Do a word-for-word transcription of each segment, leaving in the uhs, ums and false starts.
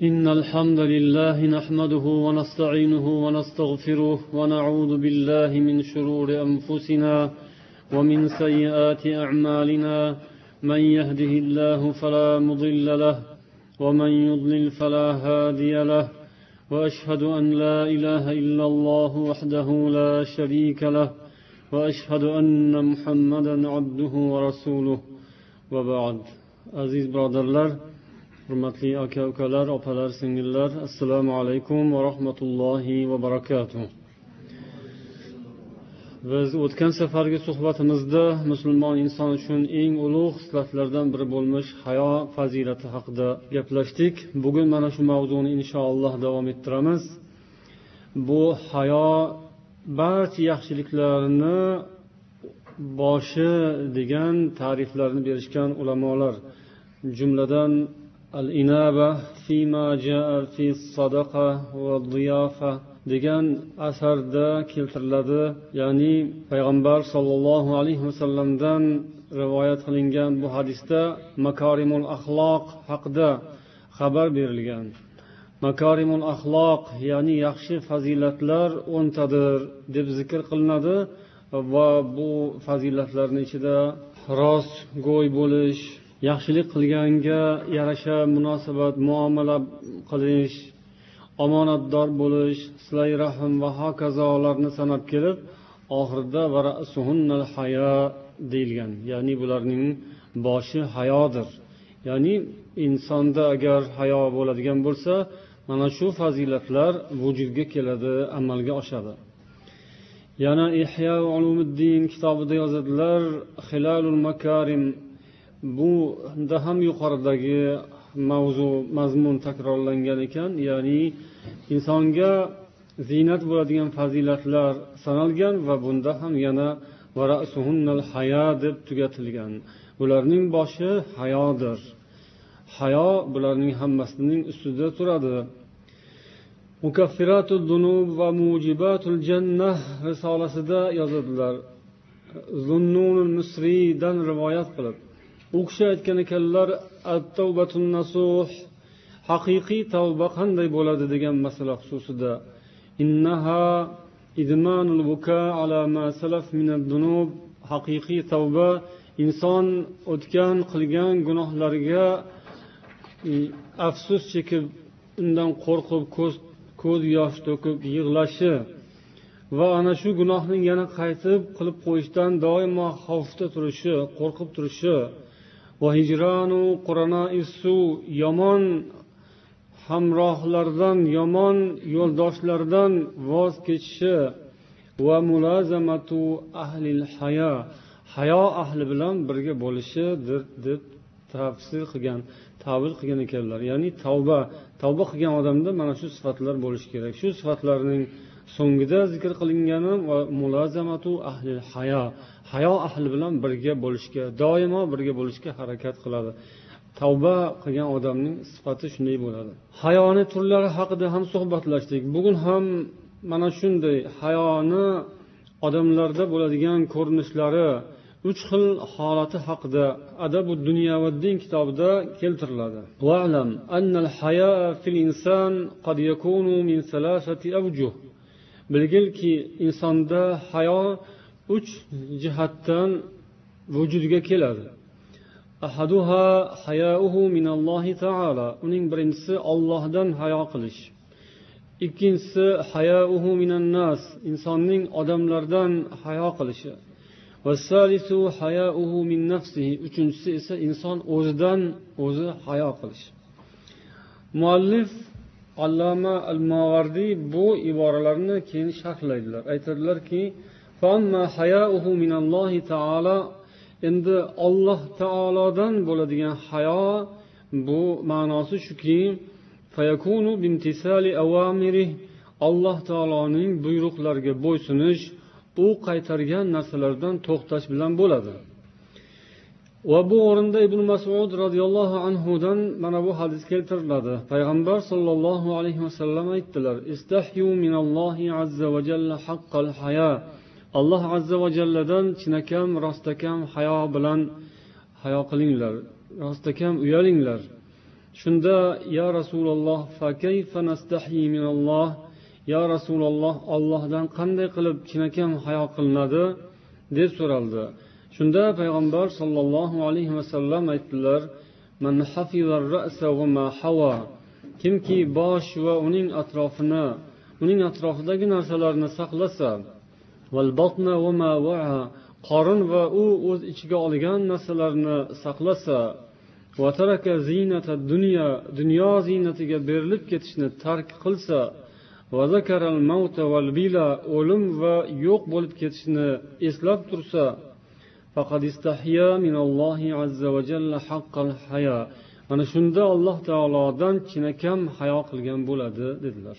إن الحمد لله نحمده ونستعينه ونستغفره ونعوذ بالله من شرور أنفسنا ومن سيئات أعمالنا من يهده الله فلا مضل له ومن يضلل فلا هادي له وأشهد أن لا إله إلا الله وحده لا شريك له وأشهد أن محمدا عبده ورسوله وبعد. Aziz birodarlar, hurmatli aka ukalar, opalar, singillar, assalomu alaykum va rahmatullohi va barakatuh. Biz o'tgan safargi suhbatimizda musulmon inson uchun eng ulug' xislatlardan biri bo'lmish hayo fazilati haqida gaplashdik. Bugun mana shu mavzuni inshaalloh davom ettiramiz. Bu hayo barcha yaxshiliklarni boshi degan ta'riflarni berishgan ulamolar, jumladan al-inaba fima jaa fi sadaqa va ziyofa degan asarda keltiriladi. Ya'ni payg'ambar sollallohu alayhi vasallamdan rivoyat qilingan bu hadisda makarimul axloq haqida xabar berilgan. Makarimul axloq, ya'ni yaxshi fazilatlar o'ntadir deb zikr qilinadi va bu fazilatlarning ichida rostgo'y bo'lish, yaxshilik qilganga yarasha munosabat muomala qilish, omonatdor bo'lish, silai rahm va hokazolarni sanab kelib, oxirida va ra'suhunnal haya deyilgan. Ya'ni bularning boshi hayodir. Ya'ni insonda agar hayo bo'ladigan bo'lsa, mana shu fazilatlar vujudga keladi, amalga oshadi. Yana Ihya Ulumuddin kitobida yozadilar, Hilalul Makarim, bunda ham yuqoridagi mavzu mazmun takrorlangan ekan. Ya'ni insonga ziynat bo'ladigan fazilatlar sanalgan va bunda ham yana va ra'suhunnal haya deb tugatilgan. Bularning boshi hayodir. Hayo bularning hammasining ustida turadi. Mukaffiratuz zunub va mujibatul jannah risolasida yozadilar. Zunnunul Misridan rivoyat qilib, u kishi aytgan ekanlar, at-tawbatun nasuh, haqiqiy tavba qanday bo'ladi degan masala xususida. Innaha idmanul buka ala ma salaf min ad-dunub, haqiqiy tavba inson o'tgan qilgan gunohlariga afsus chekib, undan qo'rqib, ko'z ko'z yosh to'kib yig'lashi va ana shu gunohning yana qaytib qilib qo'yishdan doimo xavfda turishi, qo'rqib turishi va hijranu qurana isu, yomon hamrohlardan, yomon yo'ldoshlardan voz kechishi va mulazamatu ahlil haya, hayo ahli bilan birga bo'lishidir deb tafsir qilgan, ta'bil qilgan ekanlar. Ya'ni tavba, tavba qilgan odamda mana shu sifatlar bo'lishi kerak. Shu sifatlarning so'ngida zikr qilingani va mulazamatu ahlil haya, hayo ahli bilan birga bo'lishga, doimo birga bo'lishga harakat qiladi. Tavba qilgan odamning sifati shunday bo'ladi. Hayoni turlari haqida ham suhbatlashdik. Bugun ham mana shunday hayoni odamlarda bo'ladigan ko'rinishlari, uch xil holati haqida Adabud Dunya va Din kitobida keltiriladi. Wa'lam annal haya fil inson qad yakunu min salasati awjuh. Bilgilki, insonda hayo uch jihatdan vujudga keladi. Ahaduha hayauhu minallohi ta'ala. Uning birinchisi Allohdan hayo qilish. Ikkinchisi hayauhu minan nas, insonning odamlardan hayo qilishi. Va salisu hayauhu min nafsihi. Uchinchisi esa inson o'zidan o'zi hayo qilish. Muallif Allama al-Mawardi bu iboralarni keyin sharhlaydilar. Aytadilarki, "Famma hayauhu minallohi ta'ala", endi Alloh taolodan bo'ladigan hayo, bu ma'nosi shuki, fayakunu bimtisali awamirih, Alloh taoloning buyruqlariga bo'ysunish, u qaytargan narsalardan to'xtash bilan bo'ladi. Va bu o'rinda Ibn Mas'ud radhiyallohu anhudan mana bu hadis keltiriladi. Payg'ambar sollallohu alayhi vasallam aytdilar: "Istahyu minallohi azza va jalla haqqal haya." Alloh azza va jalladan chinakam, rostakam hayo bilan hayo qilinglar, rostakam uyalinglar. Shunda ya Rasululloh fa kayfa nastahyi min Alloh, ya Rasululloh, Allohdan qanday qilib chinakam hayo qilinadi deb so'raldi. Shunda payg'ambar sollallohu alayhi vasallam aytdilar: man hafizar ra'sa va ma hawa, kimki bosh va uning atrofini, uning atrofidagi narsalarni saqlasa, val batna va ma wa'a, qorin va u o'z ichiga olgan narsalarni saqlasa, va taraka zinata dunya, dunyo ziynatiga berilib ketishni tark qilsa, va zakaral mauta val bila, o'lim va yo'q bo'lib ketishni eslab tursa, faqad istahya min Allohi azza va jalla haqqal haya, ana shunda Alloh taolodan chinakam hayo qilgan bo'ladi dedilar.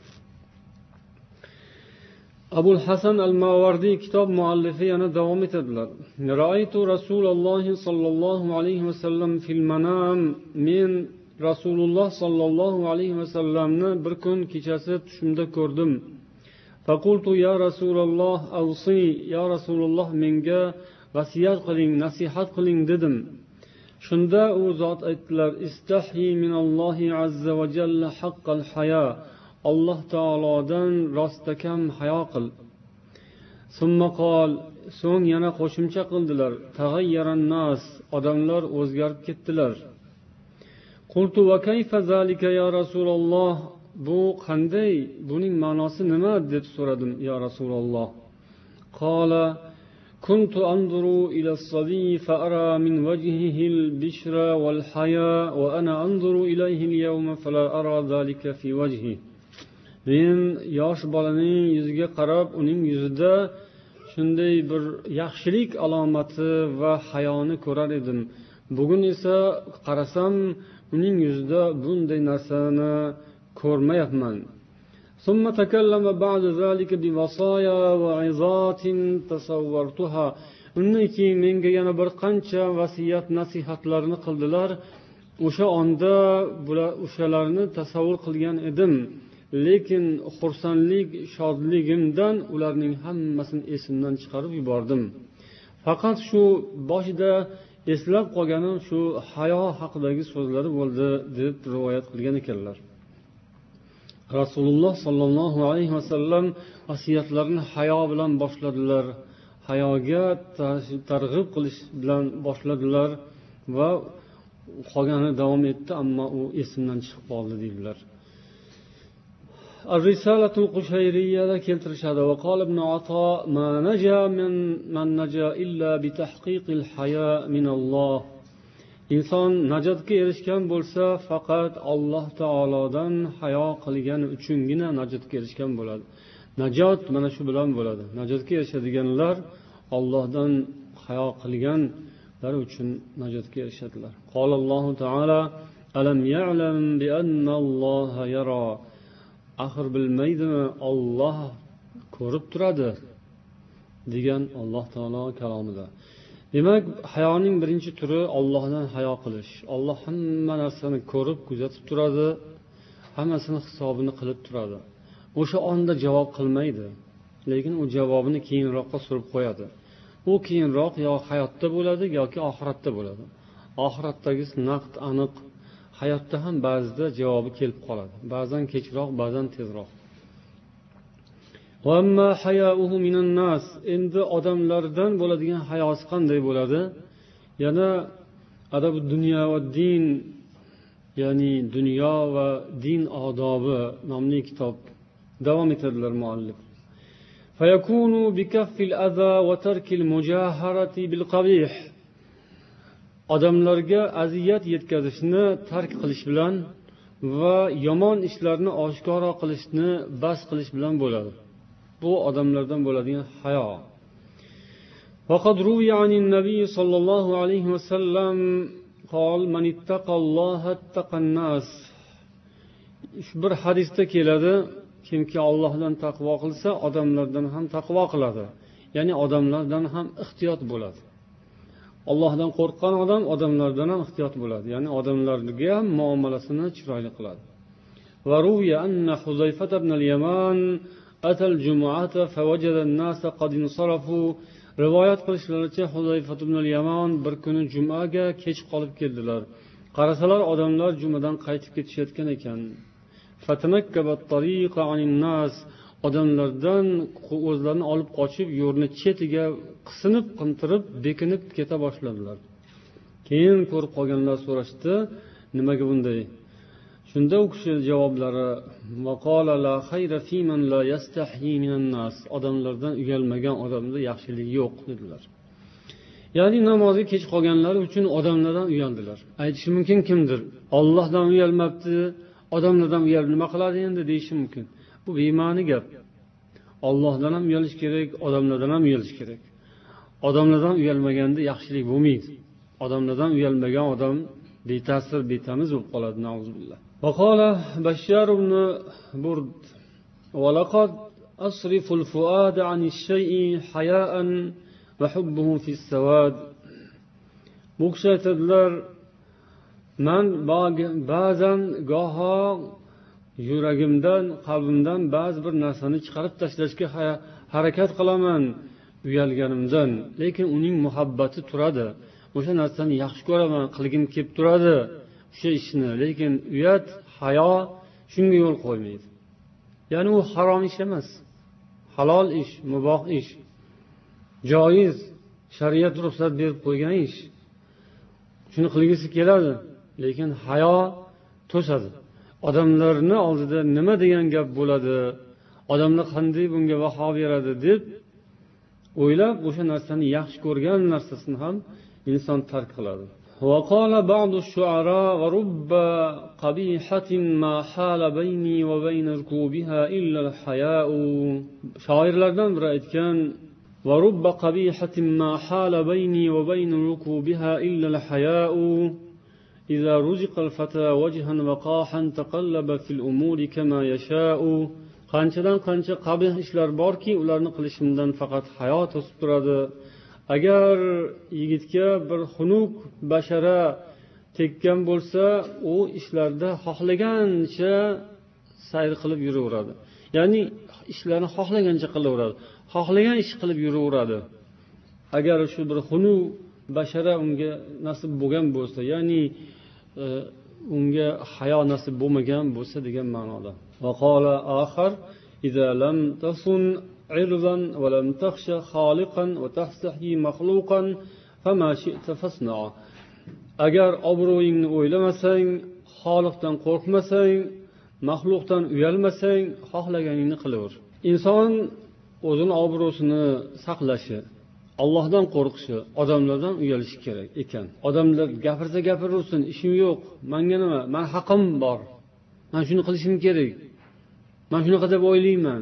Abul Hasan al-Mawardi kitob muallifi yana davom etadilar. Ra'aytu Rasululloh sallallohu alayhi vasallam fil manam, men Rasululloh sallallohu alayhi vasallamni bir kun kechasi tushimda ko'rdim. Faqultu ya Rasululloh awsi, ya Rasululloh menga vasiyat qiling, nasihat qiling dedim. Shunda u zot aytdilar: istahyi min Allohi azza va jalla haqqal haya, Alloh taolodan rostakam hayo qil. Summa qol, so'ng yana qo'shimcha qildilar: tag'ayyaran nas, odamlar o'zgarib ketdilar. Qultu va kayfa zalika ya Rasululloh, bu qanday, buning ma'nosi nima deb so'radim ya Rasululloh. Qala kuntu anzuru ila as-sabi fa ara min wajhihi al-bishra wal haya wa ana anzuru ilayhi al-yawma fala ara zalika fi wajhi. Men yosh bolaning yuziga qarab, uning yuzida shunday bir yaxshilik alomati va hayoni ko'rar edim. Bugun esa qarasam, uning yuzida bunday narsani ko'rmayapman. ثم تكلم بعد ذلك بوصايا وعظات تصورتها. Undan keyin menga yana bir qancha vasiyat nasihatlarni qildilar. O'sha onda bular o'shalarni tasavvur qilgan edim, lekin xursandlik, shodligimdan ularning hammasini esimdan chiqarib yubordim. Faqat shu boshida eslab qolganim shu hayo haqidagi so'zlari bo'ldi deb rivoyat qilgan ekanlar. Rasululloh sollallohu alayhi vasallam vasiyatlarini hayo bilan boshladilar, hayoga targ'ib qilish bilan boshladilar va qolgani davom etdi, ammo u esimdan chiqib qoldi deydilar. Ar-Risalatul Qushayriyada keltirishadi: va qala ibn Ato ma naja min man naja illa bi tahqiqil haya min Alloh. Inson najotga erishgan bo'lsa, faqat Alloh taolodan hayo qilgani uchungina najotga erishgan bo'ladi. Najot mana shu bilan bo'ladi. Najotga erishadiganlar Allohdan hayo qilganlar uchun najotga erishadilar. Qolallohu taolo alam ya'lam bi anna Alloha yara. Axir bilmaydimi, Alloh ko'rib turadi degan Alloh taolo kalomida. Demak, hayoning birinchi turi Allohdan hayo qilish. Alloh hamma narsani ko'rib, kuzatib turadi, hammasini hisobini qilib turadi. O'sha onda javob qilmaydi, lekin u javobini keyinroqqa surib qo'yadi. U keyinroq yo hayotda bo'ladi yoki oxiratda bo'ladi. Oxiratdagisi naqd aniq, hayotda ham ba'zida javobi kelib qoladi. Ba'zan kechroq, ba'zan tezroq. Amma hayauhu minan nas, endi odamlardan bo'ladigan hayosi qanday bo'ladi? Yana adab dunyo va din, ya'ni dunyo va din odobi nomli kitob davom etadilar muallif. Fayakunu bikaffil adha wa tarkil mujaharati bil qabih. Odamlarga aziyat yetkazishni tark qilish bilan va yomon ishlarni oshkora qilishni bas qilish bilan bo'ladi. Bu odamlardan bo'ladigan hayo. Faqad ruwiya anin nabiy sallallohu alayhi vasallam qol man ittaqalloha ittaqan nas. Bir hadisda keladi, kimki Allohdan taqvo qilsa, odamlardan ham taqvo qiladi. Ya'ni odamlardan ham ehtiyot bo'ladi. Allohdan qo'rqqan odam odamlardan ham ehtiyot bo'ladi. Ya'ni odamlarga ham muomalasini chiroyli qiladi. Va ruwiya anna Huzayfa ibn al-Yaman atal jumu'ata fawajada an-nasa qad insarafu. Rivoyat qilishlaricha Huzayfa ibn al-Yaman bir kuni jumaga kech qolib keldilar. Qarasalar odamlar jumadan qaytib ketishayotgan ekan. Fatanakkabat tariqa anin nas, odamlardan o'zlarini olib qochib yo'lni chetiga qisinib qimtirib bekinib keta boshladilar. Keyin ko'rib qolganlar so'rashdi, nimaga bunday? Shunda u kishi javoblari vaqala la khayra fi man la yastahi minan nas, odamlardan uyalmagan odamda yaxshilik yo'q dedilar. Ya'ni namozga kech qolganlar uchun odamlardan uyaldilar. Aytish mumkin kimdir? Allohdan uyalmabdi, odamlardan uyalib nima qiladi endi deyish mumkin. Bu bema'ni gap. Allohdan ham uyalish kerak, odamlardan ham uyalish kerak. Odamlardan uyalmaganda yaxshilik bo'lmaydi. Odamlardan uyalmagan odam beta'sir, betamiz bo'lib qoladi, na'uzubillah. Vaqala Bashar ibn Burd va laqad asrifu al-fuada 'ani ash-shay'i haya'an va hubbuhu fi as-sawad. Bu kishi aytadilar, men ba'zan goho yuragimdan, qalbimdan ba'zi bir narsani chiqarib tashlashga harakat qilaman uyalganimdan, lekin uning muhabbati turadi. O'sha narsani yaxshi ko'raman, qilgim kelib turadi o'sha ishni, lekin uyat, hayo shunga yo'l qo'ymaydi. Ya'ni u harom ish emas, halol ish, muboh ish, joiz, shariat ruxsat berib qo'ygan ish. Shuni qilgisi keladi, lekin hayo to'sadi. Odamlarni oldida nima degan gap bo'ladi, odamlar qanday bunga baho beradi deb o'ylab o'sha narsani yaxshi ko'rgan narsasini ham inson tark qiladi. وقال بعض الشعراء ورب قبيحة ما حال بيني وبين ركوبها إلا الحياء. Shoirlardan biri aytgan ورب قبيحة ما حال بيني وبين ركوبها إلا الحياء إذا رزق الفتى وجها وقاحا تقلب في الأمور كما يشاء. Qanchadan qancha qabih ishlar borki, ularni qilishimdan faqat hayo to'sib turadi. Agar yigitga bir xunuk bashara tekkan bo'lsa, u ishlarda xohlagancha sayr qilib yuraveradi. Ya'ni ishlarni xohlagancha qilaveradi, xohlagan ish qilib yuraveradi. Agar shu bir xunuk bashara unga nasib bo'lgan bo'lsa, ya'ni e, unga hayo nasib bo'lmagan bo'lsa degan ma'noda. Va qala oxir idza lam tasun irdan va lam takhsha khaliqan va tahsahi makhluqan fama shi'ta fasna. Agar obro'yingni o'ylamasang, Xoliqdan qo'rqmasang, maxluqdan uyalmasang, xohlaganingni qilaver. Inson o'zini obro'sini saqlashi, Allohdan qo'rqishi, odamlardan uyalishi kerak ekan. Odamlar gapirsa gapiraversin, ishim yo'q, menga nima, men haqim bor. Men shuni qilishim kerak. Men shunaqa deb o'ylayman.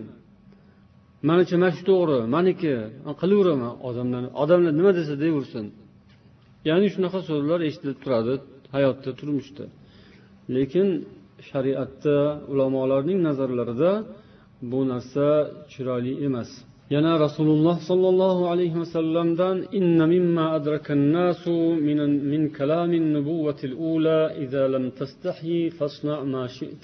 Menicha mana shu to'g'ri, meniki, men qilaveraman. Odamlar, odamlar nima desa deyversin. Ya'ni shunaqa so'zlar eshitilib turadi hayotda, turmushda. Lekin shariatda, ulamolarning nazarlarida bu narsa chiroyli emas. Yana Rasululloh sallallohu alayhi vasallamdan inna mimma adrakan nasu min min kalamin nubuwwatil ula idza lam tastahi fasna ma shi't.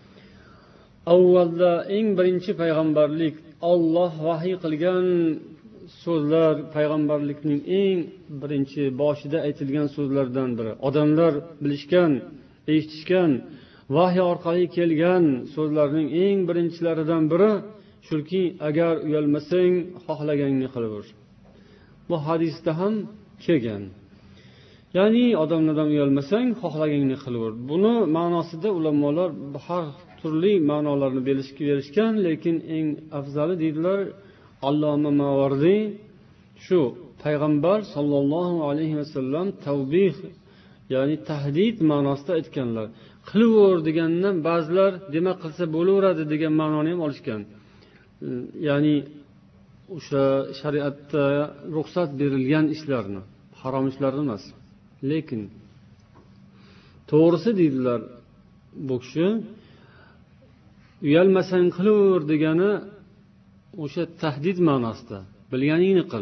Avvalda eng birinchi payg'ambarlik, Alloh vahiy qilgan so'zlar, payg'ambarlikning eng birinchi boshida aytilgan so'zlardan biri. Odamlar bilishgan, eshitishgan, vahiy orqali kelgan so'zlarning eng birinchilaridan biri shuki, agar uyalmasang, xohlaganingni qilaver. Bu hadisda ham kelgan. Ya'ni odamlardan uyalmasang, xohlaganingni qilaver. Buni ma'nosida ulamolar har turli ma'nolarni berishgan, lekin eng afzali deydilar Alloma Mavardi shu payg'ambar sollallohu alayhi vasallam tavbih, ya'ni tahdid ma'nosida aytganlar. Qilaver degandan ba'zilar demak qilsa bo'laveradi degan ma'noni ham olishgan. Ya'ni o'sha shariatda ruxsat berilgan ishlarni, harom ishlarni emas. Lekin to'g'risi deydilar bu kishi, uyalmasang qilaver degani o'sha tahdid ma'nosida, bilganingni qil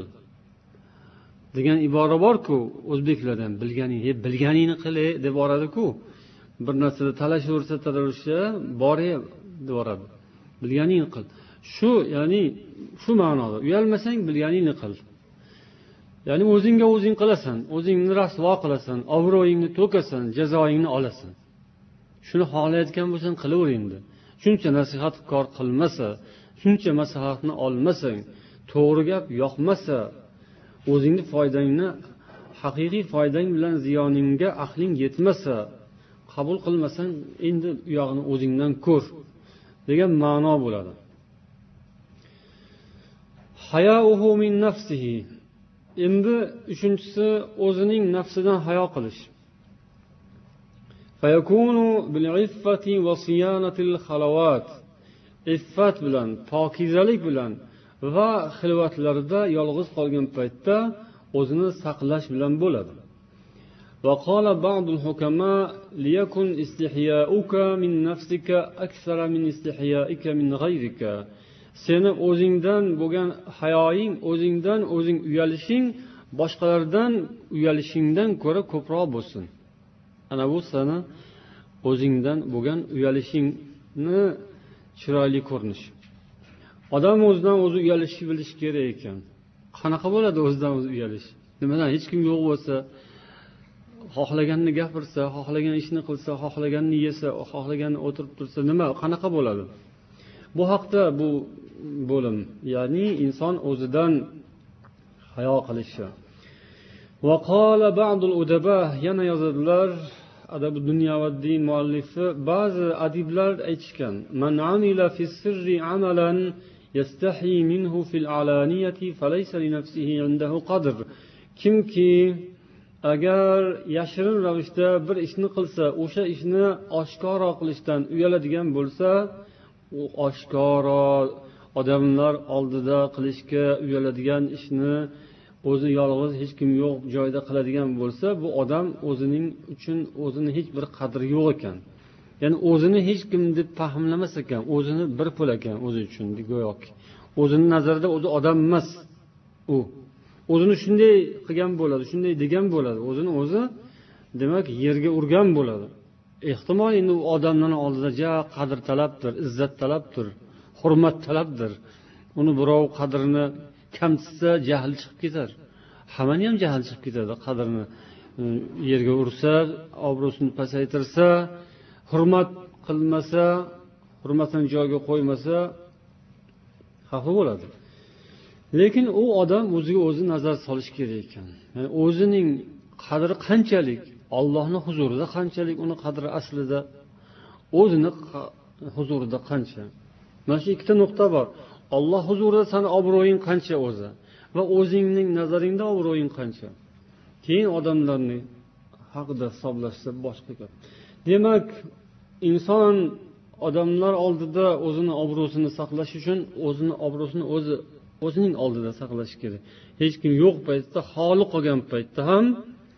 degan ibora bor-ku, o'zbeklardan bilganing, he bilganingni qil deb boradi-ku. Bir narsada talashaversa, talashaversa, bor-e deb boradi. Bilganingni qil. Shu, ya'ni shu ma'noda. Uyalmasang bilganingni qil. Ya'ni o'zingga o'zing qilasan, o'zingni rasvo qilasan, obro'yingni to'kasan, jazoingni olasan. Shuni xohlayotgan bo'lsang qilaver endi. Shuncha nasihatkor qilmasa, shuncha maslahatni olmasang, to'g'ri gap yoqmasa, o'zingni foydangni haqiqiy foydang bilan ziyoningga aqling yetmasa, qabul qilmasang, endi u yog'ini o'zingdan ko'r degan ma'no bo'ladi. Hayauhu min nafsihi. Endi uchinchisi o'zining nafsidan hayo qilish. Fayakunu bil iffati va siyanatil khalawat. Iffat bilan, pokizalik bilan va xilvatlarda yolg'iz qolgan paytda o'zini saqlash bilan bo'ladi. Va qala ba'dul hukama liyakun istihya'uka min nafsika akthara min istihyaika min ghayrika. Seni o'zingdan bo'lgan hayoing, o'zingdan o'zing uyalishing boshqalardan uyalishingdan ko'ra ko'proq bo'lsin. Ana bu seni o'zingdan bo'lgan uyalishingni chiroyli ko'rinish. Odam o'zidan o'zi uyalishni bilish kerak ekan. Qanaqa bo'ladi o'zidan o'zi uyalish? Nimadan hech kim yo'q bo'lsa, xohlaganini gapirsa, xohlagan ishni qilsa, xohlaganini yesa, xohlaganini o'tirib tursa, nima, qanaqa bo'ladi? Bu haqda bu bo'lim, ya'ni inson o'zidan hayo qilishi. Va qala ba'dul udaba, yana yozadilar, adab dunyo va din muallifi, ba'zi adiblar aytishgan, man amila fi sirri amalan yastahi minhu fil alaniyati falaysa li nafsihi indahu qadr. Kimki agar yashirin ravishda bir ishni qilsa, o'sha ishni oshkora qilishdan uyaladigan bo'lsa, u oshkora odamlar oldida qilishga uyaladigan ishni o'zi yolg'iz hech kim yo'q joyda qiladigan bo'lsa, bu odam o'zining uchun o'zini hech bir qadri yo'q ekan. Ya'ni o'zini hech kim deb fahmlamas ekan, o'zini bir pul ekan o'zi uchun, go'yoki. O'zining nazarida o'zi odam emas u. O'zini shunday qilgan bo'ladi, shunday degan bo'ladi. O'zini o'zi demak yerga urgan bo'ladi. Ehtimol endi u odamlarning oldida ja qadr talabdir, izzat talabdir, hurmat talabdir. Uni birov qadrini kamsitsa jahli chiqib ketar. Hammani ham jahli chiqib ketadi. Qadrini yerga ursa, obro'sini pasaytirsa, hurmat qilmasa, hurmatini joyiga qo'ymasa xafa bo'ladi. Lekin u odam o'ziga o'zi nazar solish kerak ekan. Ya'ni o'zining qadri qanchalik, Allohning huzurida qanchalik uni qadri aslida, o'zini huzurida qancha. Mana shu ikkita nuqta bor. Alloh huzurida seni obro'ying qancha o'zi va o'zingning nazaringda obro'ying qancha. Keyin odamlarning haqida hisoblashsa boshqa gap. Demak, inson odamlar oldida o'zini obro'sini saqlash uchun o'zini obro'sini o'zi o'zining oldida saqlash kerak. Hech kim yo'q paytda, xoli qolgan paytda ham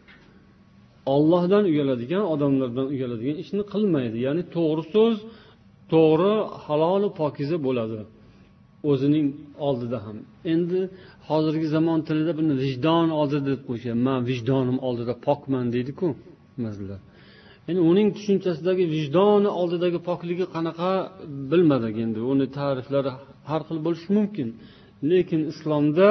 Allohdan uyaladigan, odamlardan uyaladigan ishni qilmaydi. Ya'ni to'g'ri so'z, to'g'ri, halol va pokiza bo'ladi o'zining oldida ham. Endi hozirgi zamon tilida buni vijdon oldida deb qo'yishgan. Men vijdonim oldida pokman deydi-ku, mazlar. Ya'ni uning tushunchasidagi vijdoni oldidagi pokligi qanaqa bilmadik endi. Uni ta'riflari har xil bo'lishi mumkin. Lekin islomda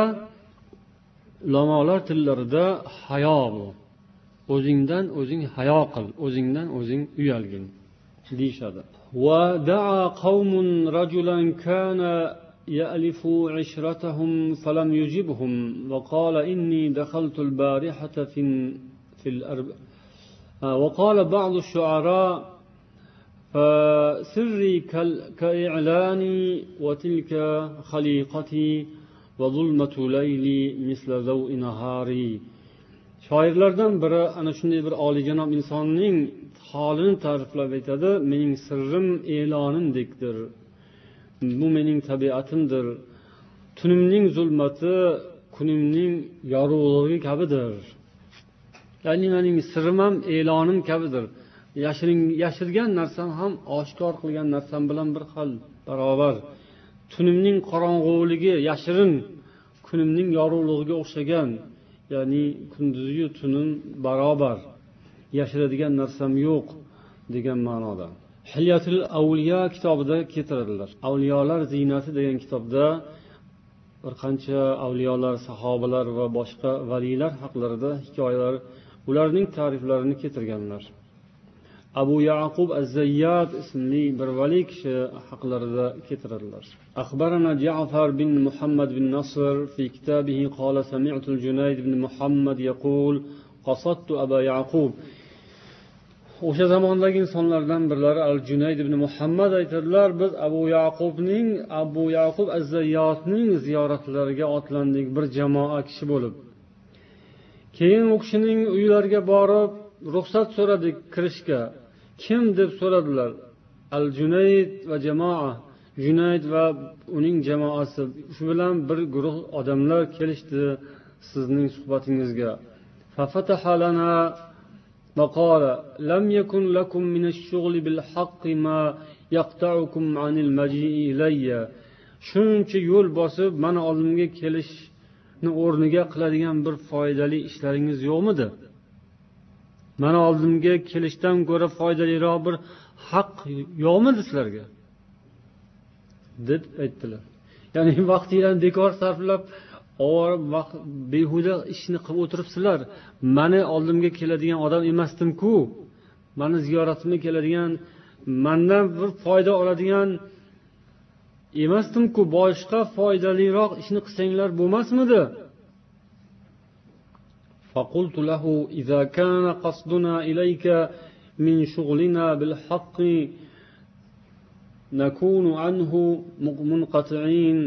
ulamolar tillarida hayo bu. O'zingdan o'zing hayo qil, o'zingdan o'zing uyalgin deyshadi. Va da'a qawmun rajulan kana ya'lifu 'ishratahum falam yujibhum va qala inni dakhaltu al-barihata fin fil arba wa qala ba'd ash-shu'ara فسري كإعلاني وتلك خليقتي وظلمة ليلي مثل ضوء نهاري. Shoirlardan biri ana shunday bir olijanob insonning holini ta'riflab aytadi. Mening sirrim e'lonimdekdir. Bu mening tabiatimdir. Tunimning zulmati kunimning yorug'ligi kabidir. Ya'ni mening sirrim ham e'lonim kabidir. Yashiring, yashirgan narsam ham oshkor qilgan narsam bilan bir xil, barobar. Tunimning qorong'uligi yashirin, kunimning yorug'ligiga o'xshagan. Ya'ni kunduzi tunim barobar. Yashiradigan narsam yo'q degan ma'noda. Hilyatul Awliya kitobida keltiradilar. Avliyolar ziynati degan kitobda bir qancha avliyolar, sahobalar va boshqa valiylar haqlarida hikoyalar, ularning ta'riflarini keltirganlar. Abu Yaqub az-Zayyat ismli bir vali kishi haqlarida keltiradilar. Akhbarana Ja'far bin Muhammad bin Nasr fi kitabihi qala sami'tu al-Junayd bin Muhammad yaqul qasadtu Abu Yaqub. O'sha zamondagi insonlardan birlari al-Junayd ibn Muhammad aytadilar, biz Abu Yaqubning Abu Yaqub az-Zayyatning ziyoratlariga otlandik bir jamoa kishi bo'lib. Keyin u kishining uylariga borib ruxsat so'radik kirishga. Kim deb so'radilar? Al-Junayd va jamoa, Junayd va uning jamoasi. Shu bilan bir guruh odamlar kelishdi sizning suhbatingizga. Fa fataha lana وقال لم يكن لكم من الشغل بالحق ما يقطعكم عن المجيء إلي. Shuncha yo'l bosib mana oldimga kelishni o'rniga qiladigan bir foydali ishlaringiz yo'qmidi? Mana oldimga kelishdan ko'ra foydaliroq bir haq yo'qmidi sizlarga? deb aytdilar. Ya'ni vaqtingizni bekor sarflab ovorib vaqt behuda ishni qilib o'tiribsizlar. Mani oldimga keladigan odam emasdim-ku. Mani ziyoratimga keladigan, mendan bir foyda oladigan emasdim-ku. Boshqa foydaliroq ishni qilsanglar bo'lmasmidi? Faqultu lahu idza kana qasduna ilayka min shughlina bil haqqi nakunu anhu munqati'in.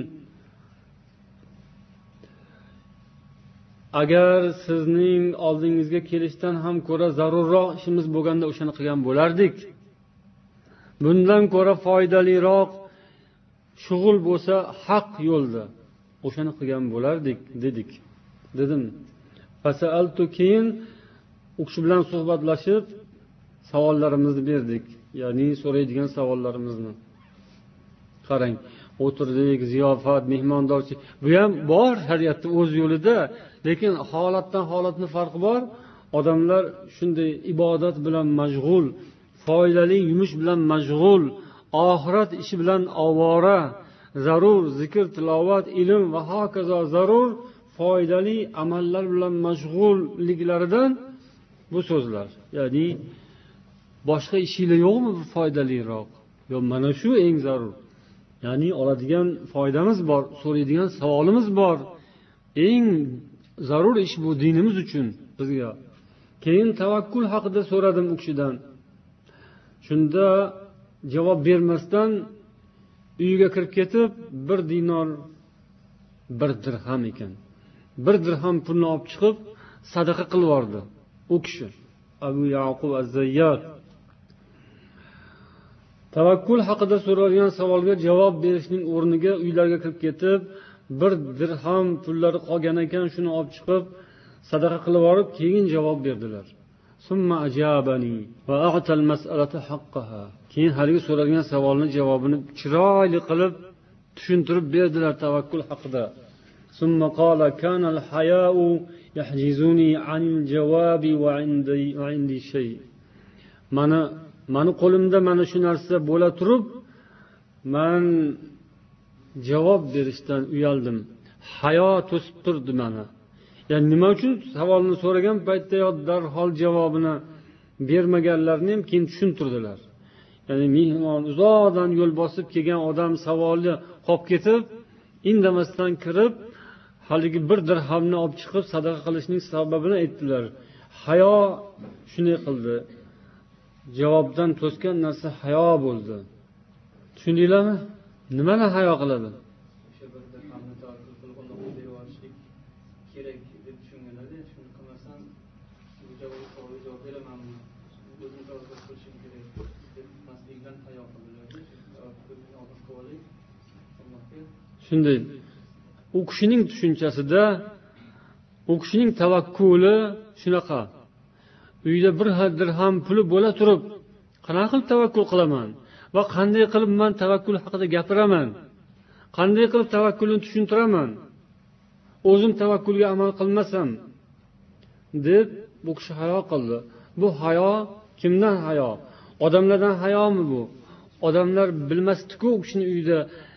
Agar sizning oldingizga kelishdan ham ko'ra zarurroq ishimiz bo'lganda o'shani qilgan bo'lardik. Bundan ko'ra foydaliroq shug'ul bo'lsa haq yo'lda o'shani qilgan bo'lardik dedik. Dedim. Fasaltu, keyin u kishi bilan suhbatlashib savollarimizni berdik. Ya'ni so'raydigan savollarimizni. Qarang, o'tirdik, ziyofat, mehmondorchilik. Bu ham bor shariatda o'z yo'lida, lekin holatdan holatni farqi bor. Odamlar shunday ibodat bilan mashg'ul, foydali yumush bilan mashg'ul, oxirat ishi bilan ovora, zarur zikr, tilovat, ilm va hokazo zarur foydali amallar bilan mashg'ulliklaridan bu so'zlar. Ya'ni boshqa ishinglar yo'qmi bir foydaliroq? Yo'q, mana shu eng zarur. Ya'ni oladigan foydamiz bor, so'raydigan savolimiz bor. Eng zarur ish bu dinimiz uchun bizga. Keyin tavakkul haqida so'radim u kishidan. Shunda javob bermasdan uyiga kirib ketib, bir dinor bir dirham ekan. Bir dirham pulni olib chiqib sadaqa qilib yubordi u kishi. Abu Yaqub az-Zayyat. Tavakkul haqida so'ralgan savolga javob berishning o'rniga uylarga kirib ketib, bir dirham pullari qolgan ekan, shuni olib chiqib sadaqa qilib yuborib, keyin javob berdilar. Summa ajabani va a'ta al-mas'alata haqqaha. Keyin haligi so'ralgan savolning javobini chiroyli qilib tushuntirib berdilar tavakkul haqida. Summa qala kana al-haya'u yahjizuni 'anil jawabi wa 'indi wa 'indi shay. Mana Mani qo'limda mana shu narsa bo'la turib, men javob berishdan uyaldim. Hayo to'sib turdi meni. Ya'ni nima uchun savolni so'ragan paytda yo darhol javobini bermaganlarni ham keyin tushuntirdilar. Ya'ni mehmon uzoqdan yo'l bosib kelgan odam savolni qolib ketib, indamasdan kirib, haligi bir dirhamni olib chiqib sadaqa qilishning sababini aytdilar. Hayo shunday qildi. Javobdan to'sgan narsa hayo bo'ldi. Tushundinglarmi? Nimani hayo qiladi? O'sha bir dirhamni tavakkul qilib Allohga berib olishlik kerak deb tushunganlarda, shuni qilmasam bu javobga javob beramanmi? O'zim tavakkul qilishim kerak deb maslikdan hayo qildilar. Tavakkulni olib qo'yib Allohga. Shunday. U kishining tushunchasida u kishining tavakkuli shunaqa. Uyda bir dirham puli bo'la turib, qanaqa qilib tavakkul qilaman va qanday qilib men tavakkul haqida gapiraman? Qanday qilib tavakkulni tushuntiraman? O'zim tavakkulga amal qilmasam deb bu kishi hayo qildi. Bu hayo kimdan hayo? Odamlardan hayomi bu? Odamlar bilmasdi-ku u kishining uyida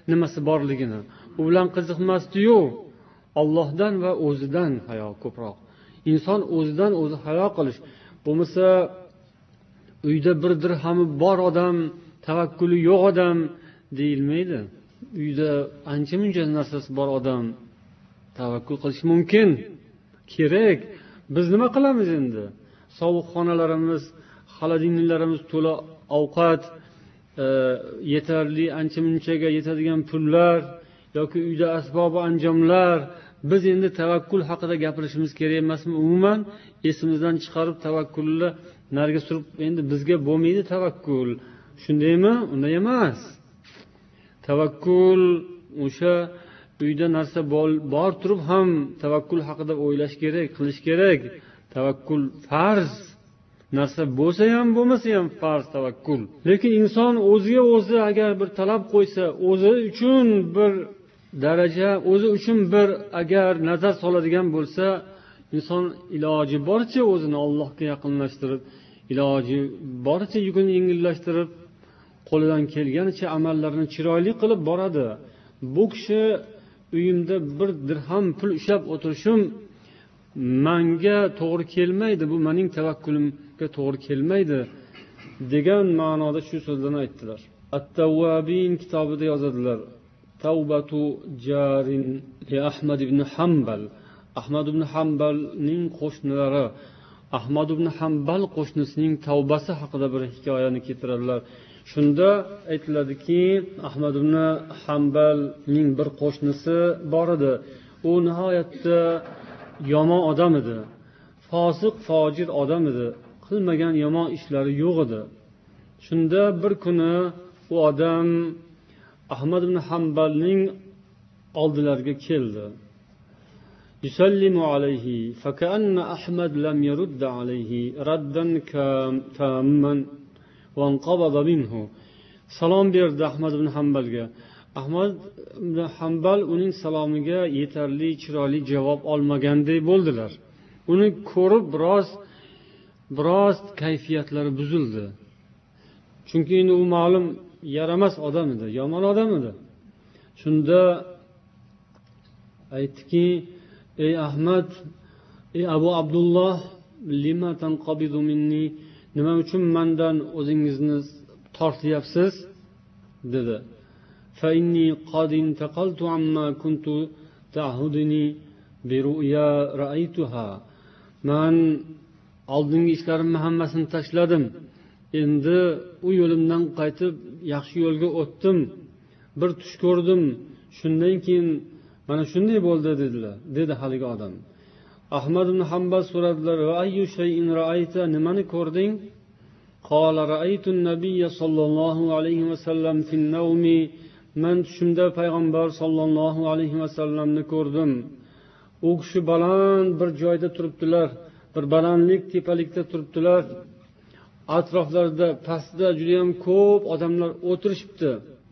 nimasi borligini. U bilan qiziqmasdi-yu, Allohdan va o'zidan hayo ko'proq. Inson o'zidan o'zi hayo qilish. Bo'lmasa uyda bir dirhami bor odam, tavakkuli yo'q odam deyilmaydi. Uyda ancha-muncha narsasi bor odam tavakkul qilish mumkin, kerak. Biz nima qilamiz endi? Sovuq xonalarimiz, xolodilniklarimiz to'la ovqat, e, yetarli ancha-munchaga yetadigan pullar yoki uyda asbob anjomlar. Biz endi tavakkul haqida gapirishimiz kerak emasmi? Umuman esimizdan chiqarib tavakkulni nariga surib, endi bizga bo'lmaydi tavakkul. Shundaymi? Unday emas. Tavakkul o'sha uyda narsa bor turib ham tavakkul haqida o'ylash kerak, qilish kerak. Tavakkul farz. Narsa bo'lsa ham, bo'lmasa ham farz tavakkul. Lekin inson o'ziga o'zi agar bir talab qo'ysa, o'zi uchun bir daraja, o'zi uchun bir agar nazar soladigan bo'lsa, inson iloji boricha o'zini Allohga yaqinlashtirib, iloji boricha yukini yengillashtirib, qo'lidan kelganicha amallarni chiroyli qilib boradi. Bu kishi uyimda bir dirham pul ushlab o'tirishim menga to'g'ri kelmaydi, bu mening tavakkulimga to'g'ri kelmaydi degan ma'noda shu so'zlarni aytdilar. At-Tawwabin kitobida yozadilar. Tawbatu jarin li Ahmad ibn Hanbal. Ahmad ibn Hanbalning qo'shnilari, Ahmad ibn Hanbal qo'shnisining tavbasi haqida bir hikoyani keltiradilar. Shunda aytiladiki, Ahmad ibn Hanbalning bir qo'shnisi bor edi. U nihoyatda yomon odam edi. Fosiq, fojir odam edi. Qilmagan yomon ishlari yo'q edi. Shunda bir kuni u odam Ahmad ibn Hanbalning oldilariga keldi. Yusallimu alayhi faka'anna Ahmad lam yurd alayhi raddan tamman wa anqabada minhu. Salom berdi Ahmad ibn Hanbalga. Ahmad ibn Hanbal uning salomiga yetarli chiroyli javob olmaganday bo'ldilar. Uni ko'rib biroz biroz kayfiyatlari buzildi. Chunki u ma'lum yaramas odam edi, yomon odam edi. Shunda aytdiki, ey Ahmad, ey Abu Abdullah, lima tanqabidu minni, nima uchun mendan o'zingizni tortyapsiz? dedi. Fa inni qad intaqaltu amma kuntu ta'huduni bi ru'ya ra'aytuha. Men oldingi ishlarimni hammasini tashladim. Endi u yo'limdan qaytib yaxshi yo'lga o'tdim. Bir tush ko'rdim. Shundan keyin mana shunday bo'ldi dedilar, dedi haligi odam. Ahmad ibn Hanbal so'radilar: "Va ayyu shay'in ra'ayta? Nimani ko'rding?" Qala ra'aytu an-nabiyya sallallohu alayhi va sallam fi an-nawmi. Men tushimda payg'ambar sallallohu alayhi va sallamni ko'rdim. U kishi baland bir joyda turibdilar, bir balandlik tepalikda turibdilar. Atroflarida pastda juda ham ko'p odamlar o'tirishibdi.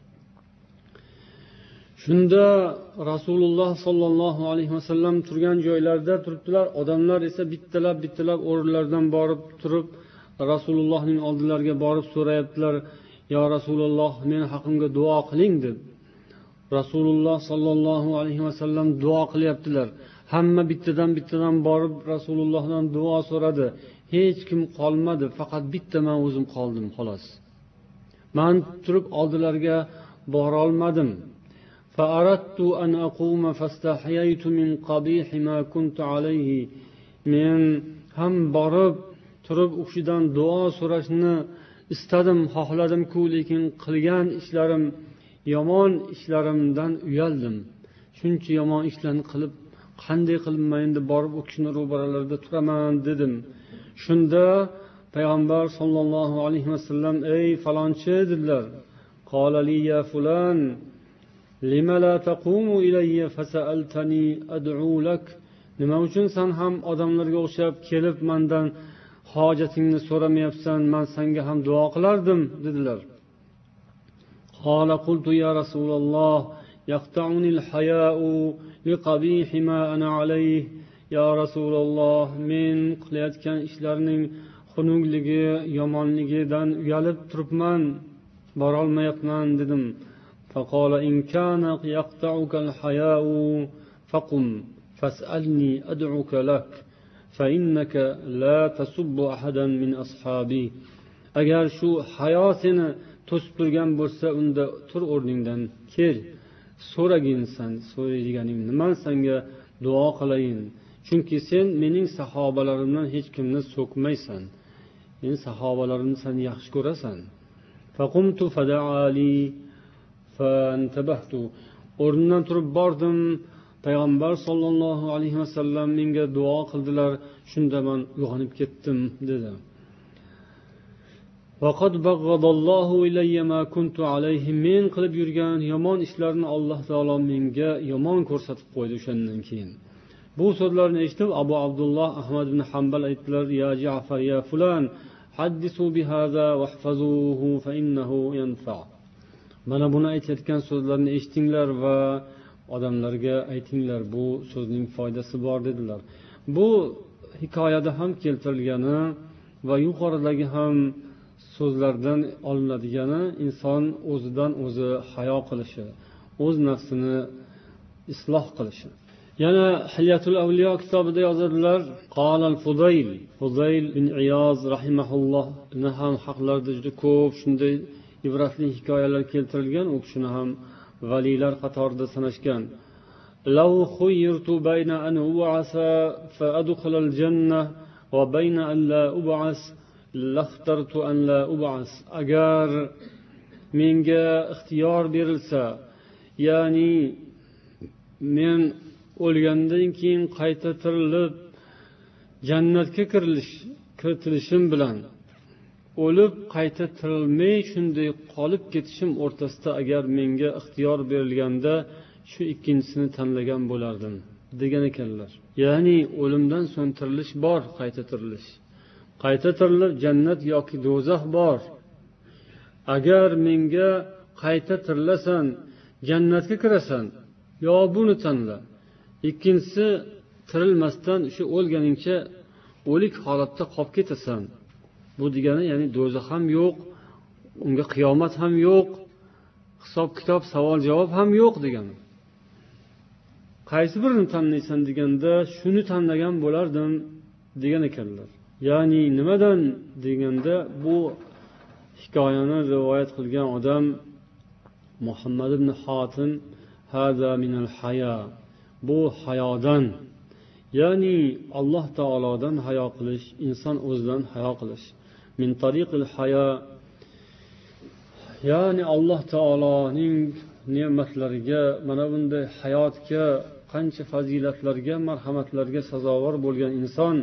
Shunda Rasululloh sallallohu alayhi vasallam turgan joylarda turibdilar. Odamlar esa bittalab bittalab o'rinlardan borib turib Rasulullohning oldilariga borib so'rayaptilar: "Ya Rasululloh, men haqimga duo qiling" deb. Rasululloh sallallohu alayhi vasallam duo qilyaptilar. Hamma bittadan bittadan borib Rasulullohdan duo so'radi. Hech kim qolmadi, faqat bitta men o'zim qoldim xolos. Men turib oldilariga bora olmadim. Fa'aradtu an aquma fastahyaytu min qabih ma kuntu alayhi. Men ham borib turib u kishidan duo so'rashni istadim, xohladim-ku, lekin qilgan ishlarim, yomon ishlarimdan uyaldim. Shuncha yomon ishlarni qilib, qanday qilib men endi borib u kishining ro'baralarida turaman dedim. Shunda payg'ambar sollallohu alayhi vasallam: "Ey falonchi" dedilar. "Qala li ya fulan, lima la taqumu ilayya fasa'altani ad'u lak?" Nima uchun sen ham odamlarga o'xshab kelib mendan hojatingni so'ramayapsan? Men senga ham duo qilardim dedilar. Qala qultu ya Rasululloh, yaqta'uni al-haya'u liqabihi ma ana alayhi. Ya Rasululloh, men qilayotgan ishlarning xunukligi, yomonligidan uyalib turibman, bora olmayapman dedim. فقال إن كان يقطعك الحياء فقم فاسألني أدعوك لك فإنك لا تسب أحدا من أصحابي. agar shu hayo seni to'sib turgan bo'lsa, unda tur o'rningdan, kel, so'ragin, san so'raydiganingni man senga duo qilayin, chunki sen mening sahobalarimdan hech kimni so'kmaysan, men sahobalarimni sen yaxshi ko'rasan. faqumtu fada'ali fantabahtu, o'rnimdan turib bordim, payg'ambar sollallohu alayhi vasallam menga duo qildilar, shunda man uyg'onib ketdim dedi. vaqad bag'adallohu ilayya ma kuntu alayhi, men qilib yurgan yomon ishlarni Alloh taolo menga yomon ko'rsatib qo'ydi. O'shandan keyin bu so'zlarni eshitib Abu Abdulloh Ahmad ibn Hanbal aytdilar: ya Ja'far ya fulan haddisu bihaza wahfazuhu fa innahu yanfa. Mana buni aytayotgan so'zlarni eshitinglar va odamlarga aytinglar, bu so'zning foydasi bor dedilar. Bu hikoyada ham keltirilgani va yuqoridagi ham so'zlardan olinadigani inson o'zidan o'zi hayo qilishi, o'z nafsini isloh qilishi. Yana Hilyatul Avliyo kitobida yozadilar: qala al-Fudayl, Fudayl bin Iyoz rahimahulloh ham haqlarida juda ko'p shunday ibratli hikoyalar keltirilgan. U kishini ham valilar qatorida sanashgan. law khuyyirtu bayna an ub'asa fa adkhula al-jannah va bayna an la ub'as laxtartu an la ub'as. agar menga ixtiyor berilsa, ya'ni men o'lgandan keyin qayta tirilib jannatga kirilish kiritilishim bilan o'lib qayta tirilmay shunday qolib ketishim o'rtasida agar menga ixtiyor berilganda shu ikkinchisini tanlagan bo'lardim degan ekanlar. Ya'ni o'limdan so'ng tirilish bor, qayta tirilish. Qayta tirilib jannat yoki do'zax bor. Agar menga qayta tirilasan, jannatga kirasan, yo buni tanla. Ikkinchisi tirilmasdan shu o'lganingcha o'lik holatda qolib ketasan. Bu degani ya'ni do'zax ham yo'q, unga qiyomat ham yo'q, hisob kitob, savol javob ham yo'q degani. Qaysi birini tanlaysan deganda shuni tanlagan bo'lardim degan ekanlar. Ya'ni nimadan deganda bu hikoyani rivoyat qilgan odam Muhammad ibn Hatim hada minal haya, bu hayodan, ya'ni Alloh taolodan hayo qilish, inson o'zidan hayo qilish. Min tariqil haya, ya'ni Alloh taoloning ne'matlariga, mana bunday hayotga, qancha fazilatlarga, marhamatlarga sazovor bo'lgan inson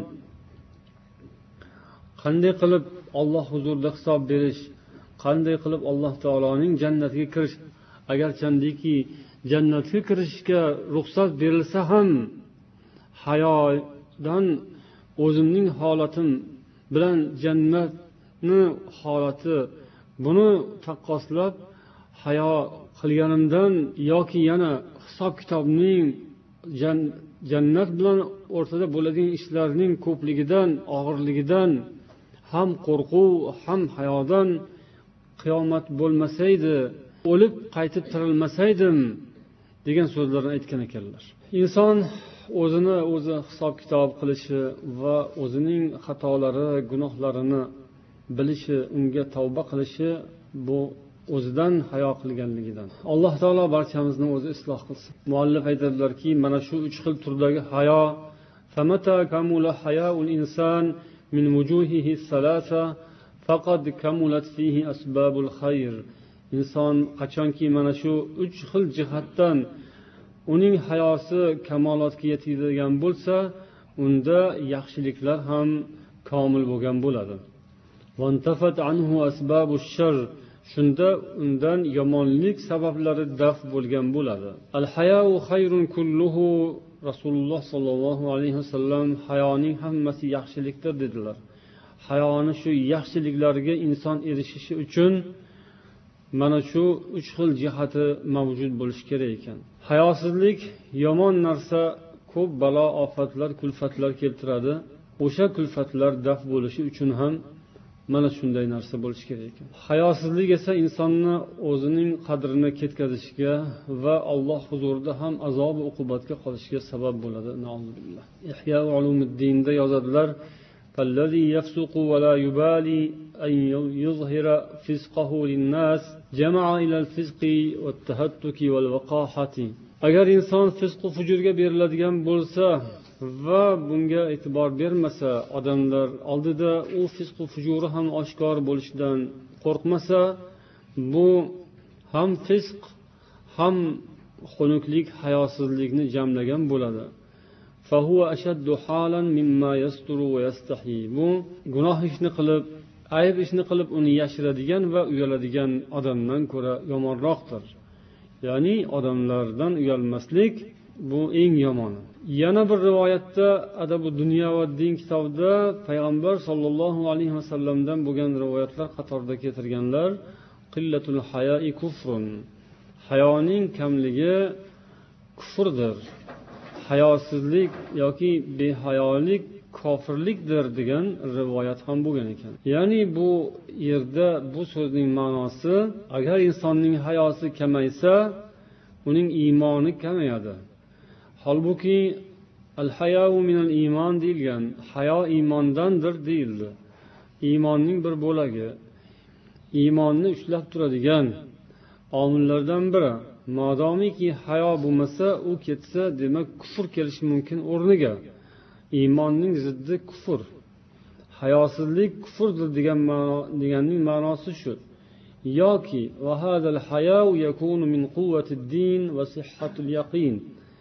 qanday qilib Alloh huzurida hisob berish, qanday qilib Alloh taoloning jannatiga kirish, agarchandiki jannatga kirishga ruxsat berilsa ham hayodan o'zimning holatim bilan jannatni holati buni taqqoslab hayo qilganimdan yoki yana hisob kitobning jannat bilan o'rtada bo'ladigan ishlarning ko'pligidan, og'irligidan ham qo'rquv, ham hayodan qiyomat bo'lmasaydi, o'lib qaytib tirilmasaydim degan so'zlarni aytgan ekanlar. Inson o'zini o'zi hisob kitob qilishi va o'zining xatolari, gunohlarini bilishi, unga tavba qilishi bu o'zidan hayo qilganligidan. Alloh taolo barchamizni o'zi isloh qilsin. Muallif aytadilarki, mana shu uch xil turdagi hayo, famata kamula hayaul inson min wujuhihi salasa faqad kamulat fihi asbabul khayr. Inson qachonki mana shu uch xil jihatdan uning hayosi kamolotga yetadigan bo'lsa, unda yaxshiliklar ham komil bo'lgan bo'ladi. Vantafat anhu asbabush shar, shunda undan yomonlik sabablari daf bo'lgan bo'ladi. Al-hayau khayrun kulluhu, Rasululloh sollallohu alayhi vasallam hayoning hammasi yaxshilikdir dedilar. Hayoni shu yaxshiliklarga inson erishishi uchun mana shu uch xil jihati mavjud bo'lishi kerak ekan. Hayosizlik yomon narsa, ko'p balo, ofatlar, kulfatlar keltiradi. O'sha kulfatlar daf bo'lishi uchun ham mana shunday narsa bo'lishi kerak ekan. Hayosizlik esa insonni o'zining qadrini ketkazishiga va Alloh huzurida ham azob va uqubatga qolishiga sabab bo'ladi. Nauzubillah. Ihya ulumuddinda yozadilar: "Fallazi yafsuqu va la yubali an yuzhira fisqahu lin-nas jama'a ila al-fisqi wat-tahattuki wal-waqahati." Agar inson fisq va fujurga beriladigan bo'lsa va bunga e'tibor bermasa, odamlar oldida u fisq va fujuri ham oshkor bo'lishidan qo'rqmasa, bu ham fisq ham xunuklik, hayosizlikni jamlagan bo'ladi. Fahuwa ashaddu halan mimma yasturu va yastahi. Bu gunoh ishni qilib, ayb ishni qilib uni yashiradigan va uyaladigan odamdan ko'ra yomonroqdir. Ya'ni odamlardan uyalmaslik bu eng yomoni. Yana bir rivoyatda Adabu dunyo va din kitobida payg'ambar sollallohu alayhi vasallamdan bo'lgan rivoyatlar qatorida keltirganlar: qillatul haya'i kufrun. Hayoning kamligi kufrdir. Hayosizlik yoki behayolik kofirlikdir degan rivoyat ham bo'lgan ekan. Ya'ni bu yerda bu so'zning ma'nosi, agar insonning hayosi kamaysa, uning iymoni kamayadi. Holbuki al-hayau minal iymon deyilgan, hayo iymondandir deyildi. Iymonning bir bo'lagi, iymonni ushlab turadigan omillardan biri. Modomiki hayo bo'lmasa, u ketsa, demak kufr kelishi mumkin o'rniga. Iymonning ziddi kufr. Hayosizlik kufrdir degan ma'no, deganning ma'nosi shu. Yoki va hadal hayau yakunu min quvvatid-din va sihhatul yaqin.